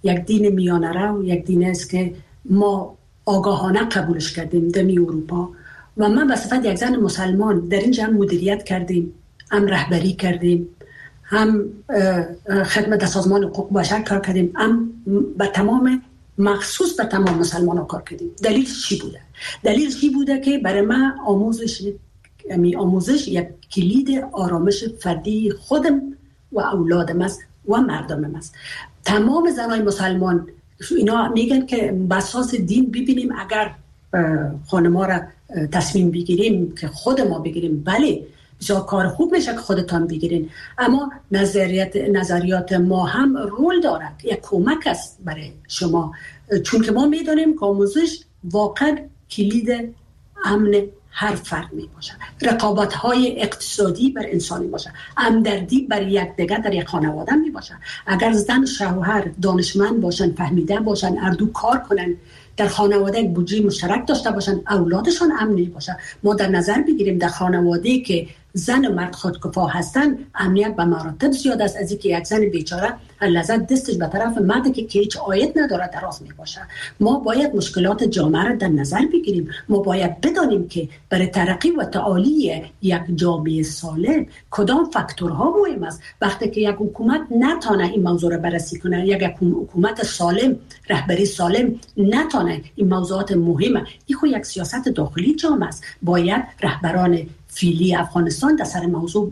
یک دین میانه رو، یک دین است که ما آگاهانه قبولش کردیم در اروپا و من به صفت یک زن مسلمان در اینجا هم مدیریت کردیم، هم رهبری کردیم، هم خدمت سازمان حقوق بشر کار کردیم، هم به تمام مخصوص به تمام مسلمان ها کار کردیم. دلیل چی بوده؟ دلیل چی بوده که برای من آموزش می آموزش یک کلید آرامش فردی خودم و اولادم است و مردمم است. تمام زنای مسلمان اینا میگن که به اساس دین ببینیم اگر خانما را تصمیم بگیریم که خود ما بگیریم، بله بسیار کار خوب میشه که خودتان بگیرین، اما نظریات نظریات ما هم رول داره، یک کمک است برای شما، چون که ما میدونیم که آموزش واقعا کلید امن هر فرد می باشه. رقابت های اقتصادی بر انسانی باشه، همدردی بر یک دیگر در یک خانواده می باشه. اگر زن شوهر دانشمند باشن، فهمیده باشن، اردو کار کنن، در خانواده یک بودجه مشترک داشته باشن، اولادشان امنی باشه. ما در نظر بگیریم در خانواده که زن و مرد خودکفا هستن، امنیت به مراتب زیاد است از اینکه یک زن بیچاره هر لحظه دستش به طرف مردی که, که هیچ عاید نداره دراز می باشه. ما باید مشکلات جامعه را در نظر بگیریم. ما باید بدانیم که برای ترقی و تعالی یک جامعه سالم کدام فاکتورها مهم است. وقتی که یک حکومت نتونه این موضوع را بررسی کنه، یک حکومت سالم، رهبری سالم نتونه این موضوعات مهمه، این خود یک سیاست داخلی جامعه است. باید رهبران فعلی افغانستان در سر موضوع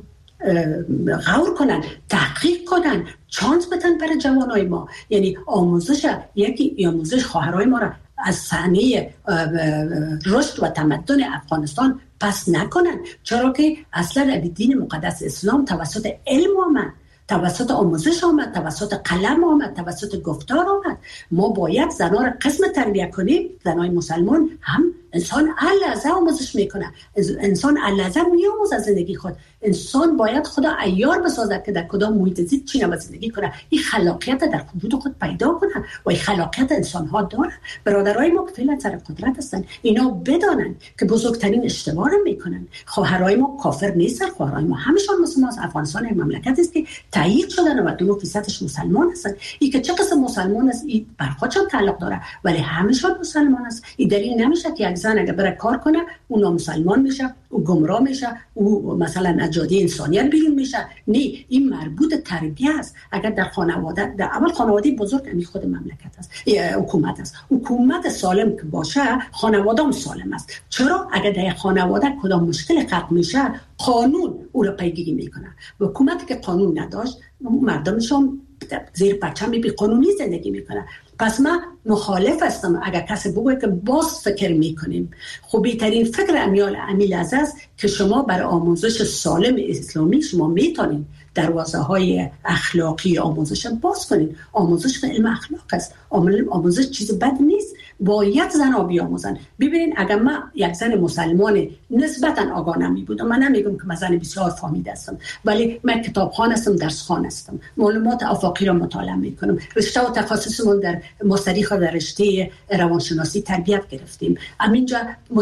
غور کنن، تحقیق کنن، چانس بدن برای جوانای ما. یعنی آموزش، یکی آموزش خواهرای ما را از صحنه رشد و تمدن افغانستان پس نکنن، چرا که اصلا دین مقدس اسلام توسط علم آمد، توسط آموزش آمد، توسط قلم آمد، توسط گفتار آمد. ما باید زنها را قسم تربیت کنیم. زنای مسلمان هم انسان لحظه آموزش میکنه، انسان لحظه میآموزه زندگی خود. انسان باید خدا عیار بسازد که در کدام محیط زیست چی نباید زندگی کنه. این خلاقیت در وجود خود پیدا کنه و این خلاقیت انسان ها داره. برادرای ما که فعلا سر قدرت هستن اینا بدانن که بزرگترین اشتباه رو میکنن. خواهرای ما کافر نیستن، خواهرای ما همشون مسلمان است. افغانستان مملکت است که تایید شدن و دو فیصدش مسلمان هستن. این که چه قسم مسلمان است این بر خودشون تعلق داره، ولی همشون مسلمان است. این دلیل نمیشه که یک زن اگه بره کار کنه اون مسلمان میشه، او گمراه میشه، او مثلا از جاده انسانیت بیرون میشه. نه، این مربوط تربیت است. اگر در خانواده، در اول خانواده بزرگ همین خود مملکت است، حکومت است. حکومت سالم که باشه خانواده هم سالم است. چرا؟ اگر در خانواده کدام مشکل خلق میشه قانون او را پیگیری میکنه. و حکومتی که قانون نداشت مردمش هم زیر پرچم بی قانونی زندگی میکنه. پس من مخالف هستم اگر کسی بگوید که باز فکر میکنیم. خب بهترین فکر امیال امیل است که شما برای آموزش سالم اسلامی شما میتونید دروازه های اخلاقی آموزش باز کنید. آموزش علم اخلاق است. آموزش چیز بد نیست. باید زنها بیاموزن. ببینید اگر من یک زن مسلمان نسبتا آگاه نمی بودم، من نمیگم که من زن بسیار فهمیده هستم، ولی من کتابخوان هستم، درس خوان هستم، معلومات آفاقی را مطالعه میکنم. رشته و تخصصمون در مستریخ در رشته روانشناسی تربیت گرفتیم. همینجا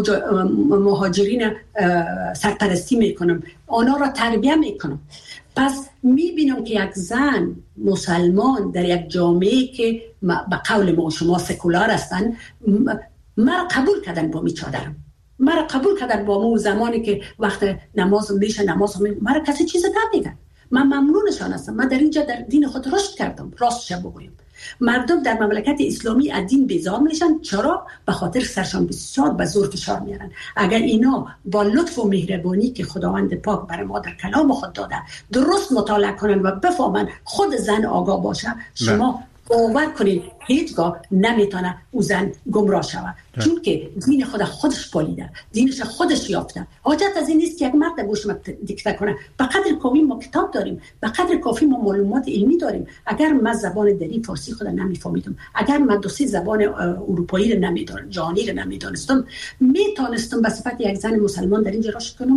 مهاجرین سرپرستی میکنم، آنها را تربیت میکنم. پس میبینم که یک زن مسلمان در یک جامعه که به قول ما شما سکولار هستن، مرا قبول کردن با می چادرم، مرا قبول کردن با مو زمانی که وقت نماز میشه نماز میشه، مرا کسی چیز نمیگن. من ممنونشان هستم. من در اینجا در دین خود رشد کردم. راستش بگویم مردم در مملکت اسلامی از دین بیزار میشن. چرا؟ به خاطر سرشان بسیار به زور فشار میارن. اگر اینا با لطف و مهربانی که خداوند پاک برای ما در کلام خود داده درست مطالعه کنن و بفهمن، خود زن آگاه باشه، شما باور کنید هیچگاه نمیتونه او زن گمراه شود، چون که دین خود خودش پالیده، دینش خودش یافته. حاجت از این نیست که یک مرد گوش ما دیکته کنه. به قدر کافی ما کتاب داریم، به قدر کافی ما معلومات علمی داریم. اگر من زبان دری فارسی خود نمیفهمیدم، اگر من دو سه زبان اروپایی رو نمیدونم، جهانی رو نمیدونستم، میتونستم به صفت یک زن مسلمان در اینجا رشد کنم.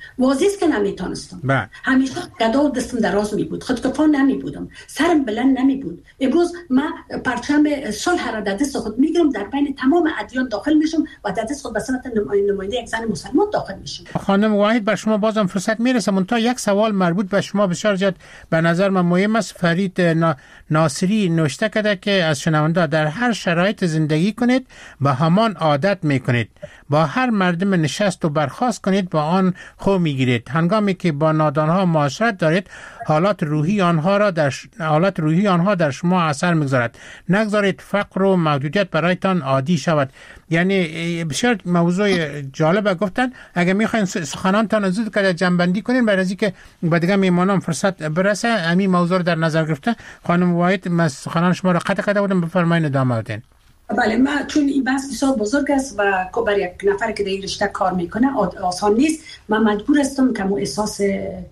واضح است که نمیتونستم. همیشه گدا و دستم دراز می بود، خودکفا نمی بودم، سرم بلند نمی بود. امروز من پرچم صلح را در دست خود میگیرم، در بین تمام ادیان داخل میشم و در دست خود به صورت نماینده یک زن مسلمان داخل میشم. خانم واحد بر شما بازم فرصت میرسه، منتها یک سوال مربوط به شما بسیار زیاد به نظر من مهم است. فرید ناصری نوشته کرده که از شنونده در هر شرایط زندگی کنید با همان عادت میکنید، با هر مردم نشست و برخاست کنید با آن خو میگیرید. هنگامی که با نادانها معاشرت دارید حالات روحی آنها را در ش... حالات روحی آنها در شما اثر میگذارد. نگذارید فقر و محدودیت برایتان عادی شود. یعنی بسیار موضوع جالب گفتن. اگه میخواین سخنانتان زود که جنبندی کنین برای از اینکه به دیگه میمانم فرصت برسه، همین موضوع رو در نظر گرفته خانم واحد من سخنان شما را قطع کرده بودم، بفرمایید ادامه بدین. بله، ما چون این بحث بسیار بزرگ است و برای یک نفر که در این رشته کار میکنه آسان نیست، من مجبور هستم که مو احساس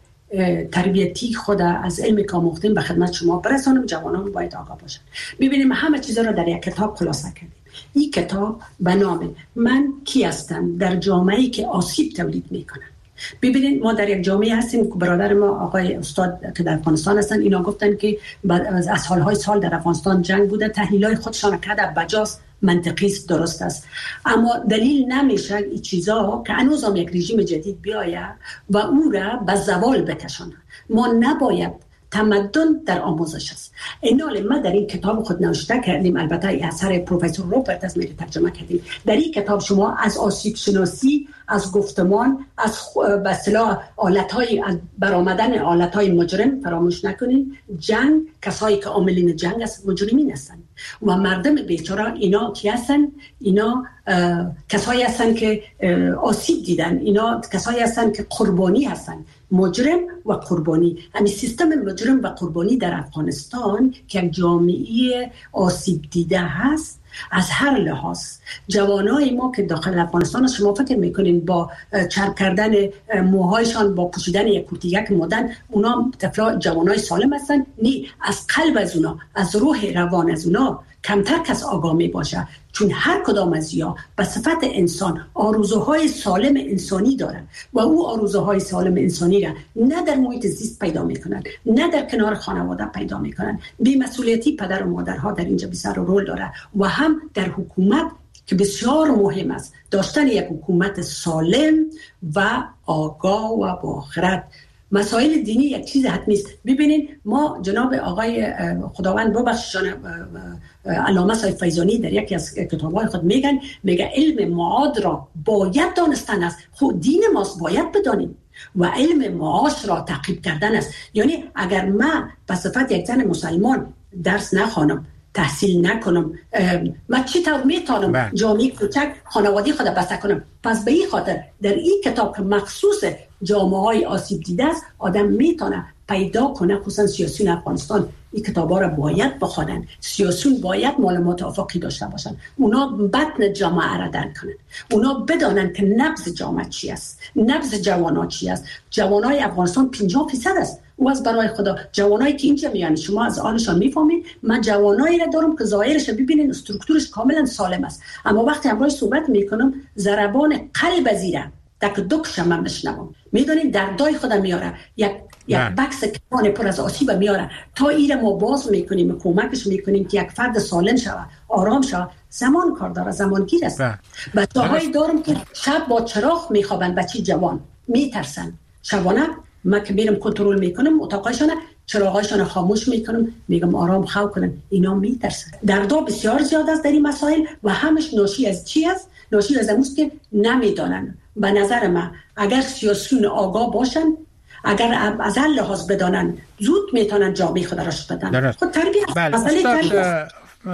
تربیتی خود از علمی که آموختیم به خدمت شما برسانم. جوانان باید آگاه باشن. ببینیم همه چیزا رو در یک کتاب خلاصه کردیم. این کتاب به نام من کی هستم در جامعه‌ای که آسیب تولید میکنه. ببینید ما در یک جامعه هستیم که برادر ما آقای استاد که در افغانستان هستن، اینا گفتن که از سالهای سال در افغانستان جنگ بوده، تحلیلای خودشان کرده بجاست، منطقی است، درست است، اما دلیل نمیشه این چیزا که هنوز هم یک رژیم جدید بیایه و او را به زوال بکشانه. ما نباید تمدن در آموزش است. اینال ما در این کتاب خود نوشته کردیم، البته اثر پروفسور روپرت از میری ترجمه کردیم. در این کتاب شما از آسیب شناسی، از گفتمان، از به اصطلاح آلت‌های برآمدن آلت‌های مجرم فراموش نکنید. جنگ، کسایی که عاملین جنگ است مجرمین هستند و مردم بیچاره اینا کی هستن؟ اینا کسایی هستن که آسیب دیدن، اینا کسایی هستن که قربانی هستن. مجرم و قربانی، همین سیستم مجرم و قربانی در افغانستان که یک جامعه آسیب دیده هست از هر لحاظ. جوانای ما که داخل افغانستان، شما فکر میکنین با چرب کردن موهایشان، با پوشیدن یک کورتیک مدن اونا طفلا جوانای سالم هستن؟ نه، از قلب از اونا، از روح روان از اونا کمتر کس آگاه می باشه، چون هر کدام از یا به صفت انسان آرزوهای سالم انسانی داره و او آرزوهای سالم انسانی را نه در محیط زیست پیدا میکنن، نه در کنار خانواده پیدا میکنن. بی‌مسئولیتی پدر و مادرها در اینجا بسیار رول داره و هم در حکومت که بسیار مهم است داشتن یک حکومت سالم و آگاه و با خرد. مسائل دینی یک چیز حتمی است. ببینید ما جناب آقای خداوند ببخششان علامه صاحب فیضانی در یکی از کتاب‌های خود میگن، میگه علم معاد را باید دانستن است. خود دین ماست باید بدانیم و علم معاش را تعقیب کردن است. یعنی اگر من به صفت یک زن مسلمان درس نخوانم، تحصیل نکنم، من چطور میتونم جامعه کوچک خانوادی خود بسته کنم؟ پس به این خاطر در این کتاب که مخصوص جامعه های آسیب دیده است آدم میتونه پیدا کنه، خصوصا سیاسیون افغانستان این کتابا را باید بخوانن. سیاسیون باید معلومات افقی داشته باشن، اونا بطن جامعه را درک کنن، اونا بدانن که نبض جامعه چی است، نبض جوانا چی است. جوانای افغانستان پنجاه درصد است. او از برای خدا جوانایی که اینجا میان شما از آنشان میفهمید. من جوانایی را دارم که ظاهرش ببینین استرکتورش کاملا سالم است، اما وقتی امروز صحبت میکنم زربان قلب زیره دک دکش من میشنوم. میدونین دردای خودم میاره، یک یک بکس کمان پر از آسیب میاره. تا ایره ما باز میکنیم، کمکش میکنیم که یک فرد سالم شوه، آرام شوه. زمان کار داره، زمان گیر است. بچه‌هایی دارم که شب با چراغ میخوابن، بچی جوان میترسن. شبانه من که میرم کنترل میکنم اتاقایشان، چراغایشان خاموش میکنم، میگم آرام خواب کنن، اینا میترسن. دردا بسیار زیاد است در این مسائل و همش ناشی از چی است؟ ناشی از اموست که نمیدانن. به نظر من اگر سیاسیون آگاه باشن، اگر از هر لحاظ بدانن، زود میتونن جامعه خود را شد بدن. خود تربیت مسئله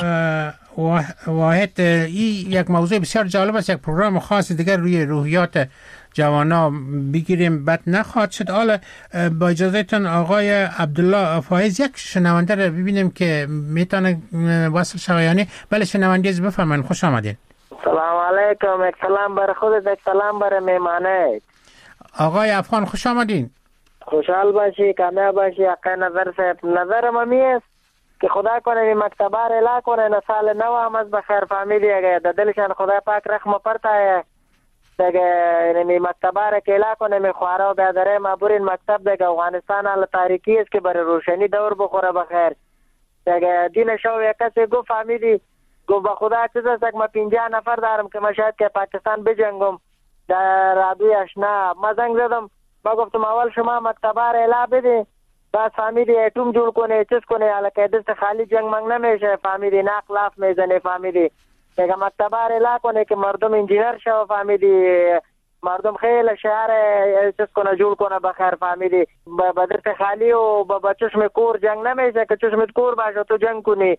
واحد این یک موضوع بسیار جالب است. یک پروگرام خاص دیگر روی روحیات جوانا بگیریم بد نخواهد شد. حالا با اجازهتون آقای عبدالله فایز یک شنونده رو ببینیم که میتونه وصل شوه. یعنی بله شنونده از بفرمایید، خوش آمدین. سلام علیکم. یک سلام برای خودت، یک سلام برای میمانه. آقای افغان خوش آمدین. خوشحال باشی، کامیاب باشی. آقای نظر صاحب، نظرم همی است که خدا کنه این مکتبه را اعلا کنه، سال نو هم از بخیر فامیلی اگه در دلشان خدا پاک رحم پرتایه دیگه نمی مکتب را کلا کنه می خواره و بیادره ما برین مکتب دیگه افغانستان حال تاریکی است که برای روشنی دور بخوره بخیر. دیگه دین شو یک کسی گفت فهمیدی گفت با خدا چیز است ما پنجاه نفر دارم که ما شاید که پاکستان بجنگم در رادیوش. نه ما زنگ زدم ما گفتم اول شما مکتب را اعلا بده بعد فهمیدی اتم جور کنه چیز کنه الکه دست خالی جنگ منگ نمیشه فهمیدی نه خلاف میزنه فهمیدی دیگه مکتب را اعلا کنه که مردم انجینر شو فهمیدی مردم خیلی شهر چیز کنه جور کنه بخیر فهمیدی با دست خالی و با چشم کور جنگ نمیشه که چشمت کور باشه تو جنگ کنی.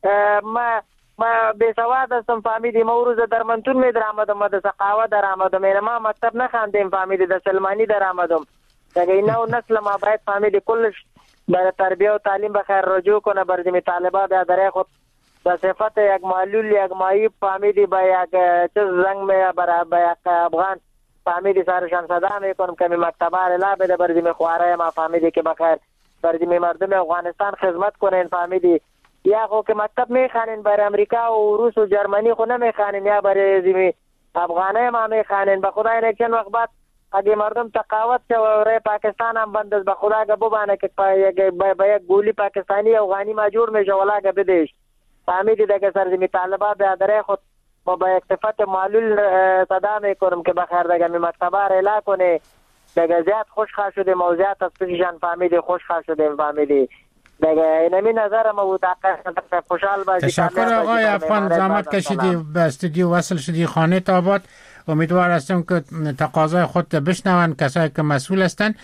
ما ما بیسواد هستم فهمیدی ما روز در منتون می در آمدم ما در سقاوه در آمدم این ما مکتب نخواندیم فهمیدی در سلمانی در آمدم دیگه اینا نسل ما باید فهمیدی کلش برای تربیه و تعلیم بخیر رجوع کنه برای جمعی طالبا بیادره خود در صفت یک معلول یک معیب فهمیدی با یک چیز زنگ می برای با یک افغان فهمیدی سرشان صدا میکنم که می مکتبه لا بده برای جمعی خواره ما فهمیدی که بخیر برای جمعی مردم افغانستان خدمت کنین فهمیدی یا خو که مکتب میخوانین برای امریکا و روس و جرمنی خو نمیخوانین یا برای زمین افغانه ما میخوانین به خدا این چند وقت بعد اگه مردم تقاوت شو و رای پاکستان هم بند است به خدا که ببانه که با یک گولی پاکستانی افغانی مجبور میشه ولا که بدهش فهمیدی دیگه سرزمین طالبا بیادره خود ما با یک صفت معلول صدا میکنم که بخیر دیگه می مکتبه را اعلا کنه دیگه زیاد خوشخواه شدیم و زیاد از پیششان فهمیدی خوشخواه شدیم فهمیدی دیگه اینمی نظر ما بود خوشحال باشی. تشکر آقای افغان زحمت کشیدی به استودیو وصل شدی خانه آباد. امیدوار هستم که تقاضای خود بشنون کسایی که مسئول هستند.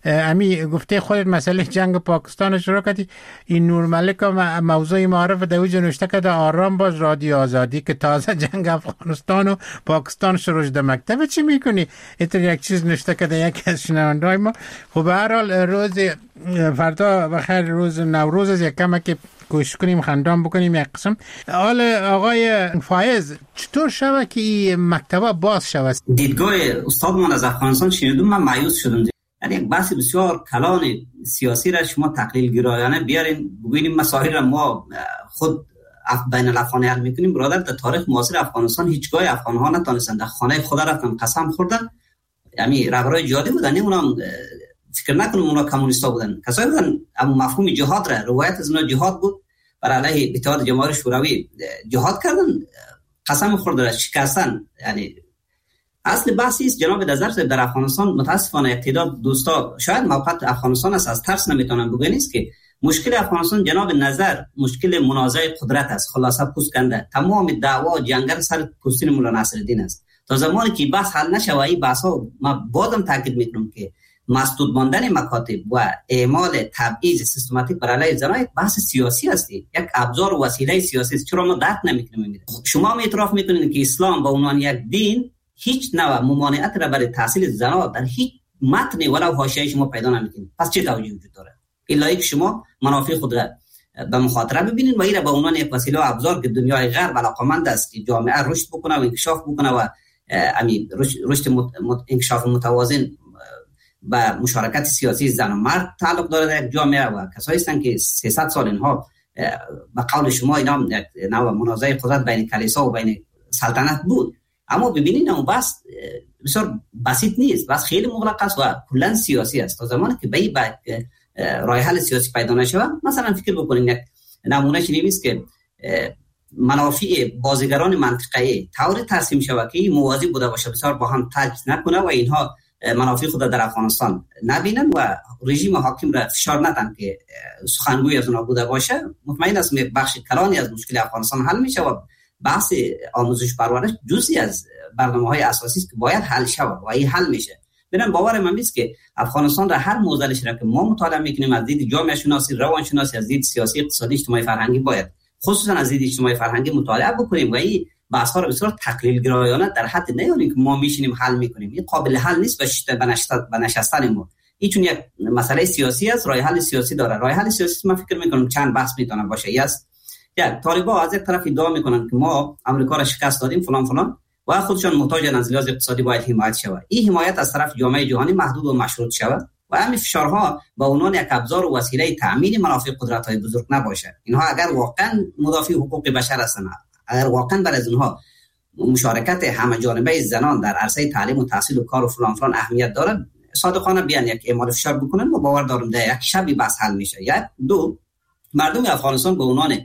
امی گفته خودت مسئله جنگ پاکستان شروع کردی این نور ملک موضوع معرف دویج نوشته کرده آرام باش رادیو آزادی که تازه جنگ افغانستان و پاکستان شروع شده مکتب چی میکنی اینطور یک چیز نوشته کرده یکی از شنونده‌های ما. خب به هر حال روز فردا بخیر روز نوروز از یک کمک که کوشش کنیم خندان بکنیم یک قسم. حال آقای فایز چطور شوه که این مکتبه باز شوه؟ دیدگاه استادمان از افغانستان شنیدم من مایوس شدم. یعنی یک بحث بسیار کلان سیاسی را شما تقلیل گرایانه بیارین بگوینیم مسائل را ما خود بین الافغانی حل میکنیم. برادر در تاریخ معاصر افغانستان هیچگاه افغان ها نتونستند در خانه خدا رفتن قسم خوردن. یعنی رهبرای جهادی بودن اونم فکر نکنم اونا کمونیستا بودن کسایی بودن اما مفهوم جهاد را روایت از اونا جهاد بود بر علیه اتحاد جماهیر شوروی جهاد کردن قسم خوردن شکستن. یعنی اصل بحثی است جناب نظر در افغانستان متاسفانه اقتدار دوستا شاید موقعیت افغانستان است از ترس نمیتونن بگن است که مشکل افغانستان جناب نظر مشکل منازعه قدرت است. خلاصه پوست کنده تمام دعوا جنگل سر پوستین مولا نصرالدین است. تا زمانی که بحث حل نشه و این بحث ها ما بازم تاکید میکنم که مسدود ماندن مکاتب و اعمال تبعیض سیستماتیک بر علیه زنان یک بحث سیاسی است، یک ابزار و وسیله سیاسی است. چرا ما درک نمیکنیم؟ شما هم اعتراف میکنید که اسلام با عنوان یک دین هیچ نوع ممانعت را برای تحصیل زنان در هیچ متن ولو حاشیه شما پیدا نمیکنید. پس چه توجیهی وجود داره؟ الا اینکه شما منافع خود را به مخاطره ببینید و این را به عنوان یک وسیله و ابزار که دنیای غرب علاقمند است که جامعه رشد بکنه و انکشاف بکنه و همین رشد انکشاف متوازن با مشارکت سیاسی زن و مرد تعلق داره در یک جامعه و کسایی هستند که سیصد سال اینها به قول شما اینا نوع منازعه قدرت بین کلیسا و بین سلطنت بود. اما ببینید اون بس بسیار بسیط نیست، بس خیلی مغلق است و کلا سیاسی است. تا زمانی که به بعد راه حل سیاسی پیدا نشه، مثلا فکر بکنید یک نمونه چنین است که منافع بازیگران منطقه‌ای طوری ترسیم شود که موازی بوده باشه، بسیار با هم تجزیه نکنه و اینها منافع خود در افغانستان نبینن و رژیم حاکم را فشار ندن که سخنگوی از اونها بوده باشه. مطمئن است بخش کلانی از مشکل افغانستان حل میشه و بحث آموزش پرورش جزئی از برنامه‌های اساسی است که باید حل شود و این حل میشه. ببین باور من است که افغانستان را هر موزلش را که ما مطالعه میکنیم از دید جامعه شناسی، روان شناسی، از دید سیاسی، اقتصادی، اجتماعی، فرهنگی باید خصوصا از دید اجتماعی فرهنگی مطالعه بکنیم و این بحث‌ها رو بسیار تقلیل گرایانه در حد نیاریم که ما میشینیم حل میکنیم. این قابل حل نیست به نشستن ما. این چون یک مسئله سیاسی است، راه حل سیاسی داره. راه حل سیاسی من فکر میکنم چند بحث میتونه باشه. یک یک طالبان از یک طرف ادعا میکنن که ما امریکا را شکست دادیم فلان فلان و خودشان محتاج از لحاظ اقتصادی باید حمایت شود. این حمایت از طرف جامعه جهانی محدود و مشروط شود و همین فشارها با عنوان یک ابزار و وسیله تأمین منافع قدرت‌های بزرگ نباشه. اینها اگر واقعا مدافع حقوق بشر هستند، اگر واقعا برای اونها مشارکت همه جانبه زنان در عرصه تعلیم و تحصیل و کار و فلان فلان اهمیت داره، صادقانه بیان یک اعمال فشار بکنن و باور دارم در یک شبی بس حل میشه. یک دو، مردم افغانستان به عنوان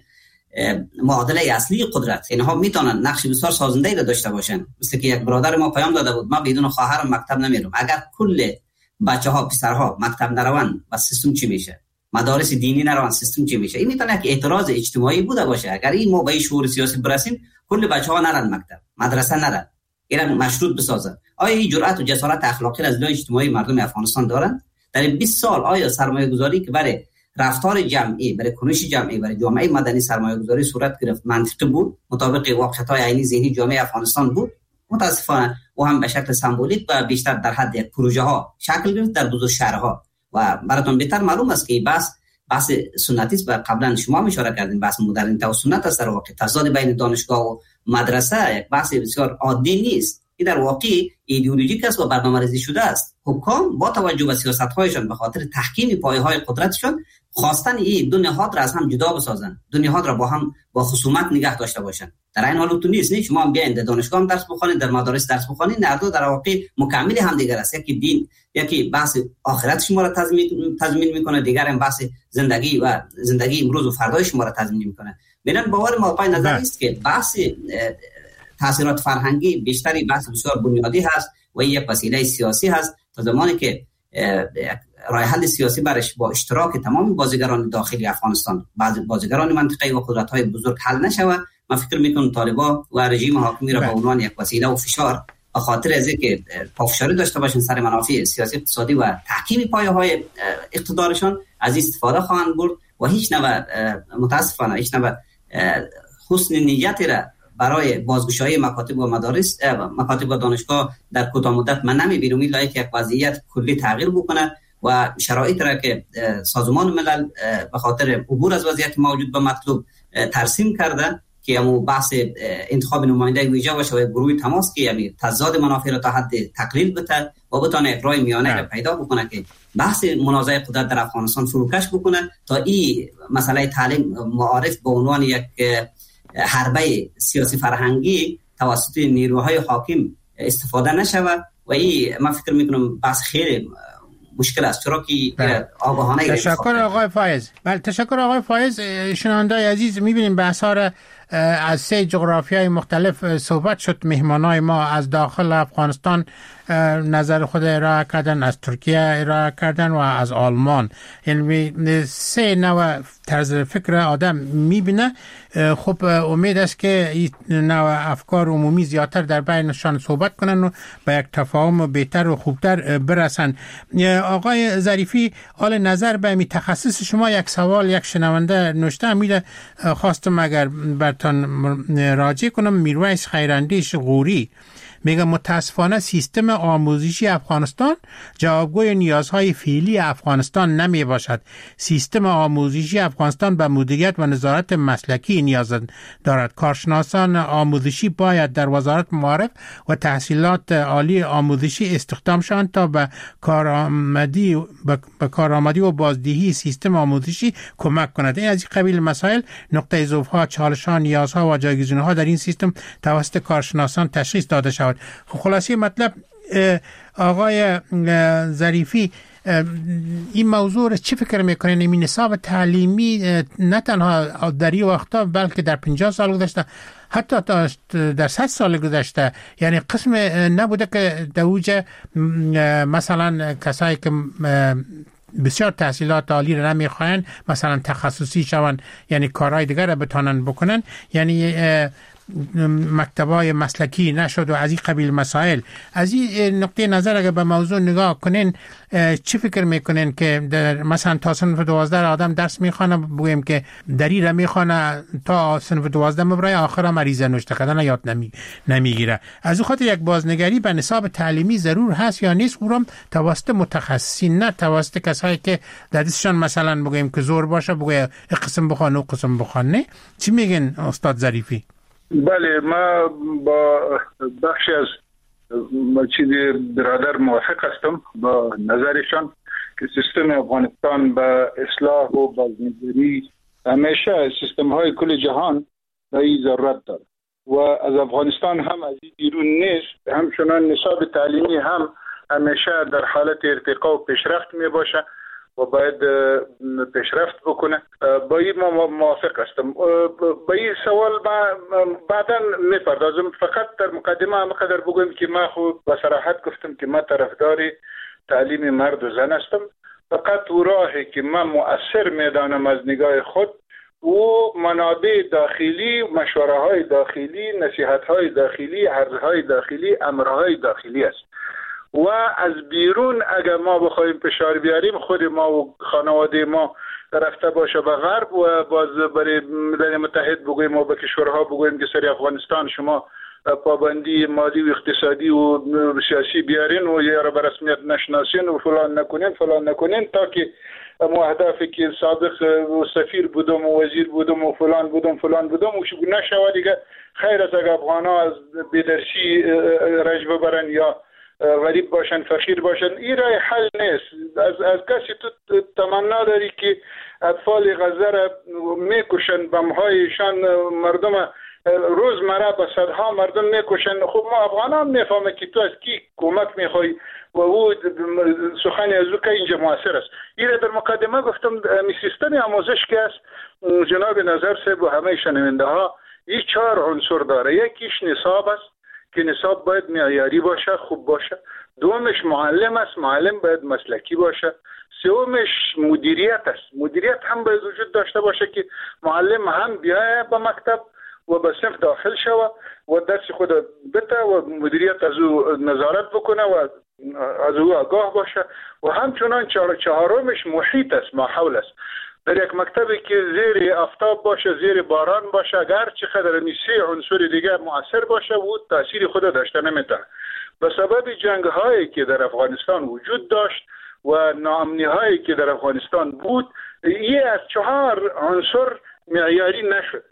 معادله اصلی قدرت اینها میتونن نقش بسیار سازنده را داشته باشن. مثل که یک برادر ما پیام داده بود، ما بدون خواهرم مکتب نمیرم. اگر کل بچه‌ها پسرها مکتب نروند و سیستم چی میشه؟ مدارس دینی نروند سیستم چی میشه؟ این میتونه یک اعتراض اجتماعی بوده باشه. اگر این ما به شعور سیاسی برسیم، کل بچه‌ها نرن مکتب، مدرسه نرن، اینا مشروط بسازن. آیا این جرأت و جسارت اخلاقی از لای اجتماعی مردم افغانستان دارن؟ در بیست سال آیا سرمایه‌گذاری که برای رفتار جمعی، برای کنش جمعی، برای جامعه مدنی سرمایه‌گذاری صورت گرفت منطقی بود، مطابق واقعیت‌های عینی ذهنی جامعه افغانستان بود؟ متاسفانه او هم به شکل سمبولیک و بیشتر در حد یک پروژه ها شکل گرفت در بزرگ شهرها. و براتون بهتر معلوم است که بحث بحث سنتی است و قبلا شما اشاره کردین، بحث مدرنیته و سنت است. در واقع تضاد بین دانشگاه و مدرسه یک بحث بسیار عادی نیست. این در واقع ایدئولوژیک است و برنامه‌ریزی شده است. حکام با توجه به سیاست‌هایشان به خاطر تحکیم پایه‌های قدرتشان خواستن این دو نهاد را از هم جدا بسازن، دو نهاد را با هم با خصومت نگه داشته باشن. در این حال تو نیست. نه شما هم بیاین در دانشگاه هم درس بخونید، در مدارس درس بخونید، نه دو در واقع مکمل هم دیگر است. یکی دین، یکی بحث آخرت شما را تضمین تضمین میکنه، دیگر هم بحث زندگی و زندگی امروز و فردای شما را تضمین میکنه. ببین باور ما پای نظر است که بحث تاثیرات فرهنگی بیشتری بحث بسیار بنیادی هست و یک وسیله سیاسی هست. تا زمانی که راه حل سیاسی برش با اشتراک تمام بازیگران داخلی افغانستان، بعض بازیگران منطقه‌ای و قدرت‌های بزرگ حل نشود، من فکر می‌کنم طالبان و رژیم حاکمی را به عنوان یک وسیله و فشار به خاطر از اینکه پافشاری داشته باشن سر منافع سیاسی اقتصادی و تحکیم پایه‌های اقتدارشان از استفاده خواهند برد و هیچ نوع متاسفانه هیچ نوع حسن نیتی را برای بازگشایی مکاتب و مدارس مکاتب و دانشگاه در کوتاه مدت من نمی‌بینم، الا که یک وضعیت کلی تغییر بکنه و شرایط را که سازمان ملل به خاطر عبور از وضعیت موجود به مطلوب ترسیم کرده که همون بحث انتخاب نماینده ویژه باشه و گروه تماس که یعنی تضاد منافع را تا حد تقلیل بده و بتونه یک راه میانه را پیدا بکنه که بحث منازعه قدرت در افغانستان فروکش بکنه تا این مسئله تعلیم معارف به عنوان یک حربه سیاسی فرهنگی توسط نیروهای حاکم استفاده نشود. و این من فکر میکنم بحث خیلی مشکل است، چرا که آگاهانه تشکر آقای فایز. بله تشکر آقای فایز. شنوندای عزیز میبینیم بحث ها را از سه جغرافیای مختلف صحبت شد. مهمانای ما از داخل افغانستان نظر خود ارائه کردن، از ترکیه ارائه کردن و از آلمان. یعنی سه نوع طرز فکر آدم میبینه. خب امید است که این نوع افکار عمومی زیادتر در بینشان صحبت کنن و به یک تفاهم بهتر و خوبتر برسن. آقای ظریفی، حال نظر به می تخصص شما یک سوال یک شنونده نوشته، امید خواستم اگر برتان راجع کنم. میرویس خیراندیش غوری میگه متاسفانه سیستم آموزشی افغانستان جوابگوی نیازهای فعلی افغانستان نمی باشد. سیستم آموزشی افغانستان به مدیریت و نظارت مسلکی نیاز دارد. کارشناسان آموزشی باید در وزارت معارف و تحصیلات عالی آموزشی استخدام شوند تا به کارآمدی به کارآمدی و بازدهی سیستم آموزشی کمک کند. این از این قبیل مسائل نقطه ضعف‌ها، چالش‌ها، نیازها و جایگزین‌ها در این سیستم توسط کارشناسان تشخیص داده شود. خلاصه مطلب آقای ظریفی، این موضوع را چی فکر میکنین؟ این نصاب تعلیمی نه تنها در این وقتا بلکه در پنجاه سال گذشته، حتی در صد سال گذشته، یعنی قسم نبوده که در اوج مثلا کسایی که بسیار تحصیلات عالی را نمیخواین مثلا تخصصی شون، یعنی کارهای دیگر را بتانن بکنن، یعنی مکتبای مسلکی نشد و از این قبیل مسائل. از این نقطه نظر اگر به موضوع نگاه کنین چی فکر میکنین که در مثلا تا صنف دوازده آدم درس میخوانه، بگویم که دری را میخوانه تا صنف دوازده مبرای آخر مریضه نوشته کردن یاد نمی نمیگیره. از این خاطر یک بازنگری به نصاب تعلیمی ضرور هست یا نیست؟ اونم توسط متخصصین نه توسط کسایی که در دستشان مثلا بگویم که زور باشه بگویم قسم بخوان و قسم بخوان. نه چی میگن استاد ظریفی؟ بله، ما با بخشی از چیز برادر موافق هستم با نظرشان که سیستم افغانستان به اصلاح و بازنگری همیشه سیستم های کل جهان به این ضرورت داره. و از افغانستان هم از این بیرون نیست. همچنان نصاب تعلیمی هم همیشه در حالت ارتقا و پیشرفت می باشه و باید پیشرفت بکنه. با این ما موافق هستم. با این سوال بعدا میپردازم. فقط در مقدمه هم قدر بگویم که من خود با صراحت گفتم که من طرفدار تعلیم مرد و زن هستم. فقط او راهی که من مؤثر میدانم از نگاه خود و منابع داخلی، مشوره های داخلی، نصیحت های داخلی، عرض های داخلی، امرهای داخلی است. و از بیرون اگر ما بخوایم فشار بیاریم، خود ما و خانواده ما رفته باشه به غرب و باز برای ملل متحد بگویم و به کشورها بگویم که سری افغانستان شما پابندی مالی و اقتصادی و سیاسی بیارین و یا را به رسمیت نشناسین و فلان نکنین فلان نکنین، تا که اهدافی که سابق سفیر بودم و وزیر بودم و فلان بودم فلان بودم و شو نشود دیگه. خیر از اگر افغانا از بی‌درسی رنج ببرن یا غریب باشن، فقیر باشن، این راه حل نیست. از از کسی تو تمنا داری که اطفال غزه را میکشن، بمهایشان مردم روزمره به صدها مردم میکشن. خب ما افغان هم میفهمه که تو از کی کمک میخوای و او سخنی از او که اینجا موثر است. این در مقدمه گفتم می سیستم آموزش که است جناب نظر صاحب و همه شنونده ها این چهار عنصر داره. یکیش نصاب است که نصاب باید معیاری باشه، خوب باشه. دومش معلم است، معلم باید مسلکی باشه. سومش مدیریت است، مدیریت هم باید وجود داشته باشه که معلم هم بیایه به مکتب و به صنف داخل شوه و درس خود بده و مدیریت از او نظارت بکنه و از او آگاه باشه. و همچنان چهار چهارمش محیط است، ماحول است. در یک مکتبی که زیر آفتاب باشه، زیر باران باشه، اگر چقدر می سه عنصر دیگر مؤثر باشه و تاثیر خود داشته نمیتونه. به سبب جنگ هایی که در افغانستان وجود داشت و ناامنی هایی که در افغانستان بود، یه از چهار عنصر معیاری نشد.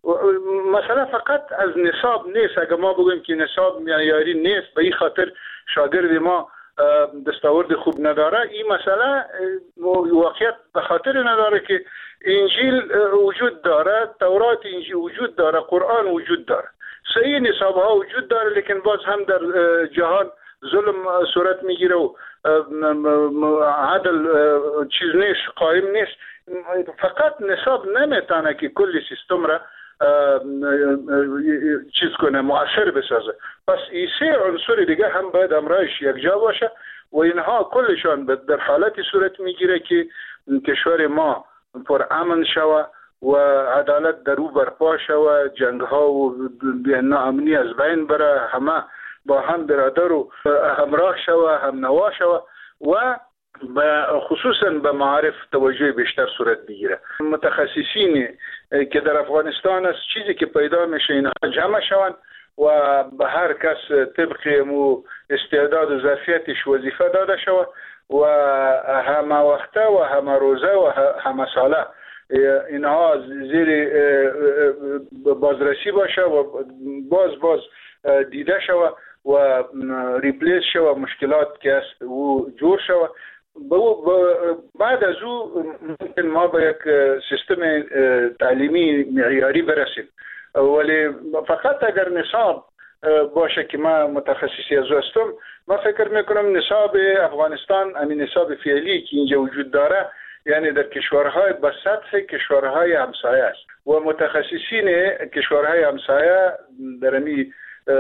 مثلا فقط از نصاب نیست. اگر ما بگویم که نصاب معیاری نیست به این خاطر شاگرد ما دستاورد خوب نداره، این مسئله واقعیت به خاطر نداره که انجیل وجود داره، تورات انجیل وجود داره، قرآن وجود داره، صحیح نصاب ها وجود داره، لیکن باز هم در جهان ظلم صورت میگیره و عدل چیز نیست، قائم نیست. فقط نصاب نمیتونه که کل سیستم را چیز کنه، مؤثر بسازه. پس این سه عنصر دیگه هم باید امرایش یک جا باشه و اینها کلشان در حالتی صورت میگیره که کشور ما پر امن شوه و عدالت در او برپا شوه، جنگ ها و ناامنی از بین بره، همه با هم برادر و همراه شوه، هم نوا شوه و خصوصا به معارف توجه بیشتر صورت بگیره. متخصصین که در افغانستان است چیزی که پیدا میشه اینها جمع شوند و به هر کس طبق مو استعداد و ظرفیتش وظیفه داده شود و همه وقته و همه روزه و همه ساله اینها زیر بازرسی باشه و باز باز دیده شود و ریپلیس شود، مشکلات که است و جور شود. بعد از او ممکن ما به یک سیستم تعلیمی معیاری برسیم، ولی فقط اگر نصاب باشه که ما متخصصی از هستم، ما فکر میکنم نصاب افغانستان، همین نصاب فعلی که اینجا وجود داره، یعنی در کشورهای به سطح کشورهای همسایه است و متخصصین کشورهای همسایه در این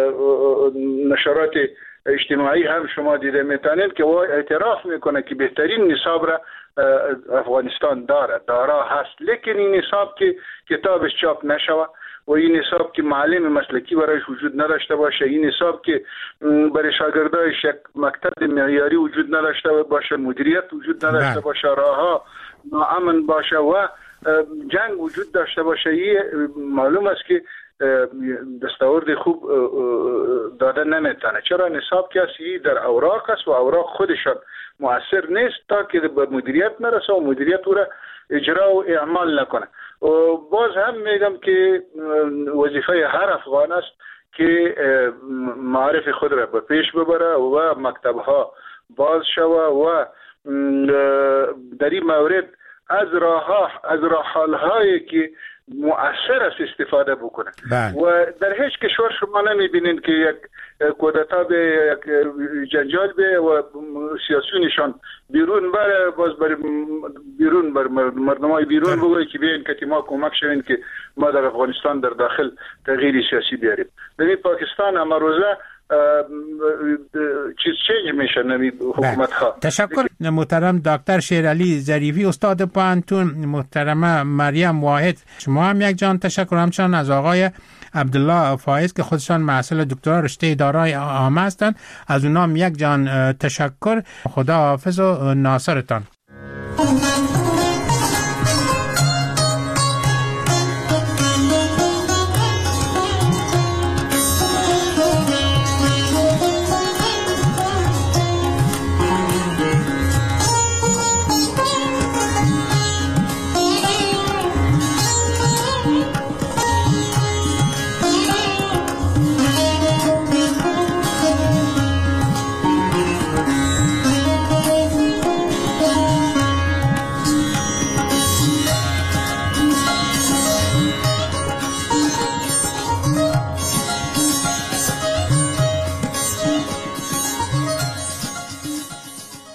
نشرات اجتماعی هم شما دیده میتونید که او اعتراف میکنه که بهترین نصاب را افغانستان داره، دارا هست، لیکن این نصاب که کتابش چاپ نشوه و این نصاب که معلم مسلکی برایش وجود نداشته باشه، این نصاب که برای شاگردایش یک مکتب معیاری وجود نداشته باشه، مدیریت وجود نداشته باشه، راهها ناامن باشه و جنگ وجود داشته باشه، این معلوم است که دستاورد خوب داده نمیتونه. چرا؟ نصاب کسی در اوراق است و اوراق خودشان مؤثر نیست تا که به مدیریت نرسه و مدیریت او را اجرا و اعمال نکنه. و باز هم میگم که وظیفه هر افغان است که معارف خود را به پیش ببره و مکتبها باز شوه و در این مورد از راه از راحل هایی که مؤثر است استفاده بکنه. بله. و در هیچ کشور شما نمیبینید که یک کودتا به یک جنجال به و سیاسیونشان بیرون بره، باز بر بیرون بر مردمای بیرون بگوید که بیاین که ما کمک شوین که ما در افغانستان در داخل تغییر سیاسی بیاریم. در پاکستان اما روزه چیز چنج میشه نمی حکومت ها. تشکر محترم دکتر شیرعلی ظریفی، استاد پانتون، محترمه مریم واحد، شما هم یک جان تشکر، همچنان از آقای عبدالله فایز که خودشان محصل دکترا رشته اداره عامه هستند، از اونام یک جان تشکر. خدا حافظ و ناصرتان.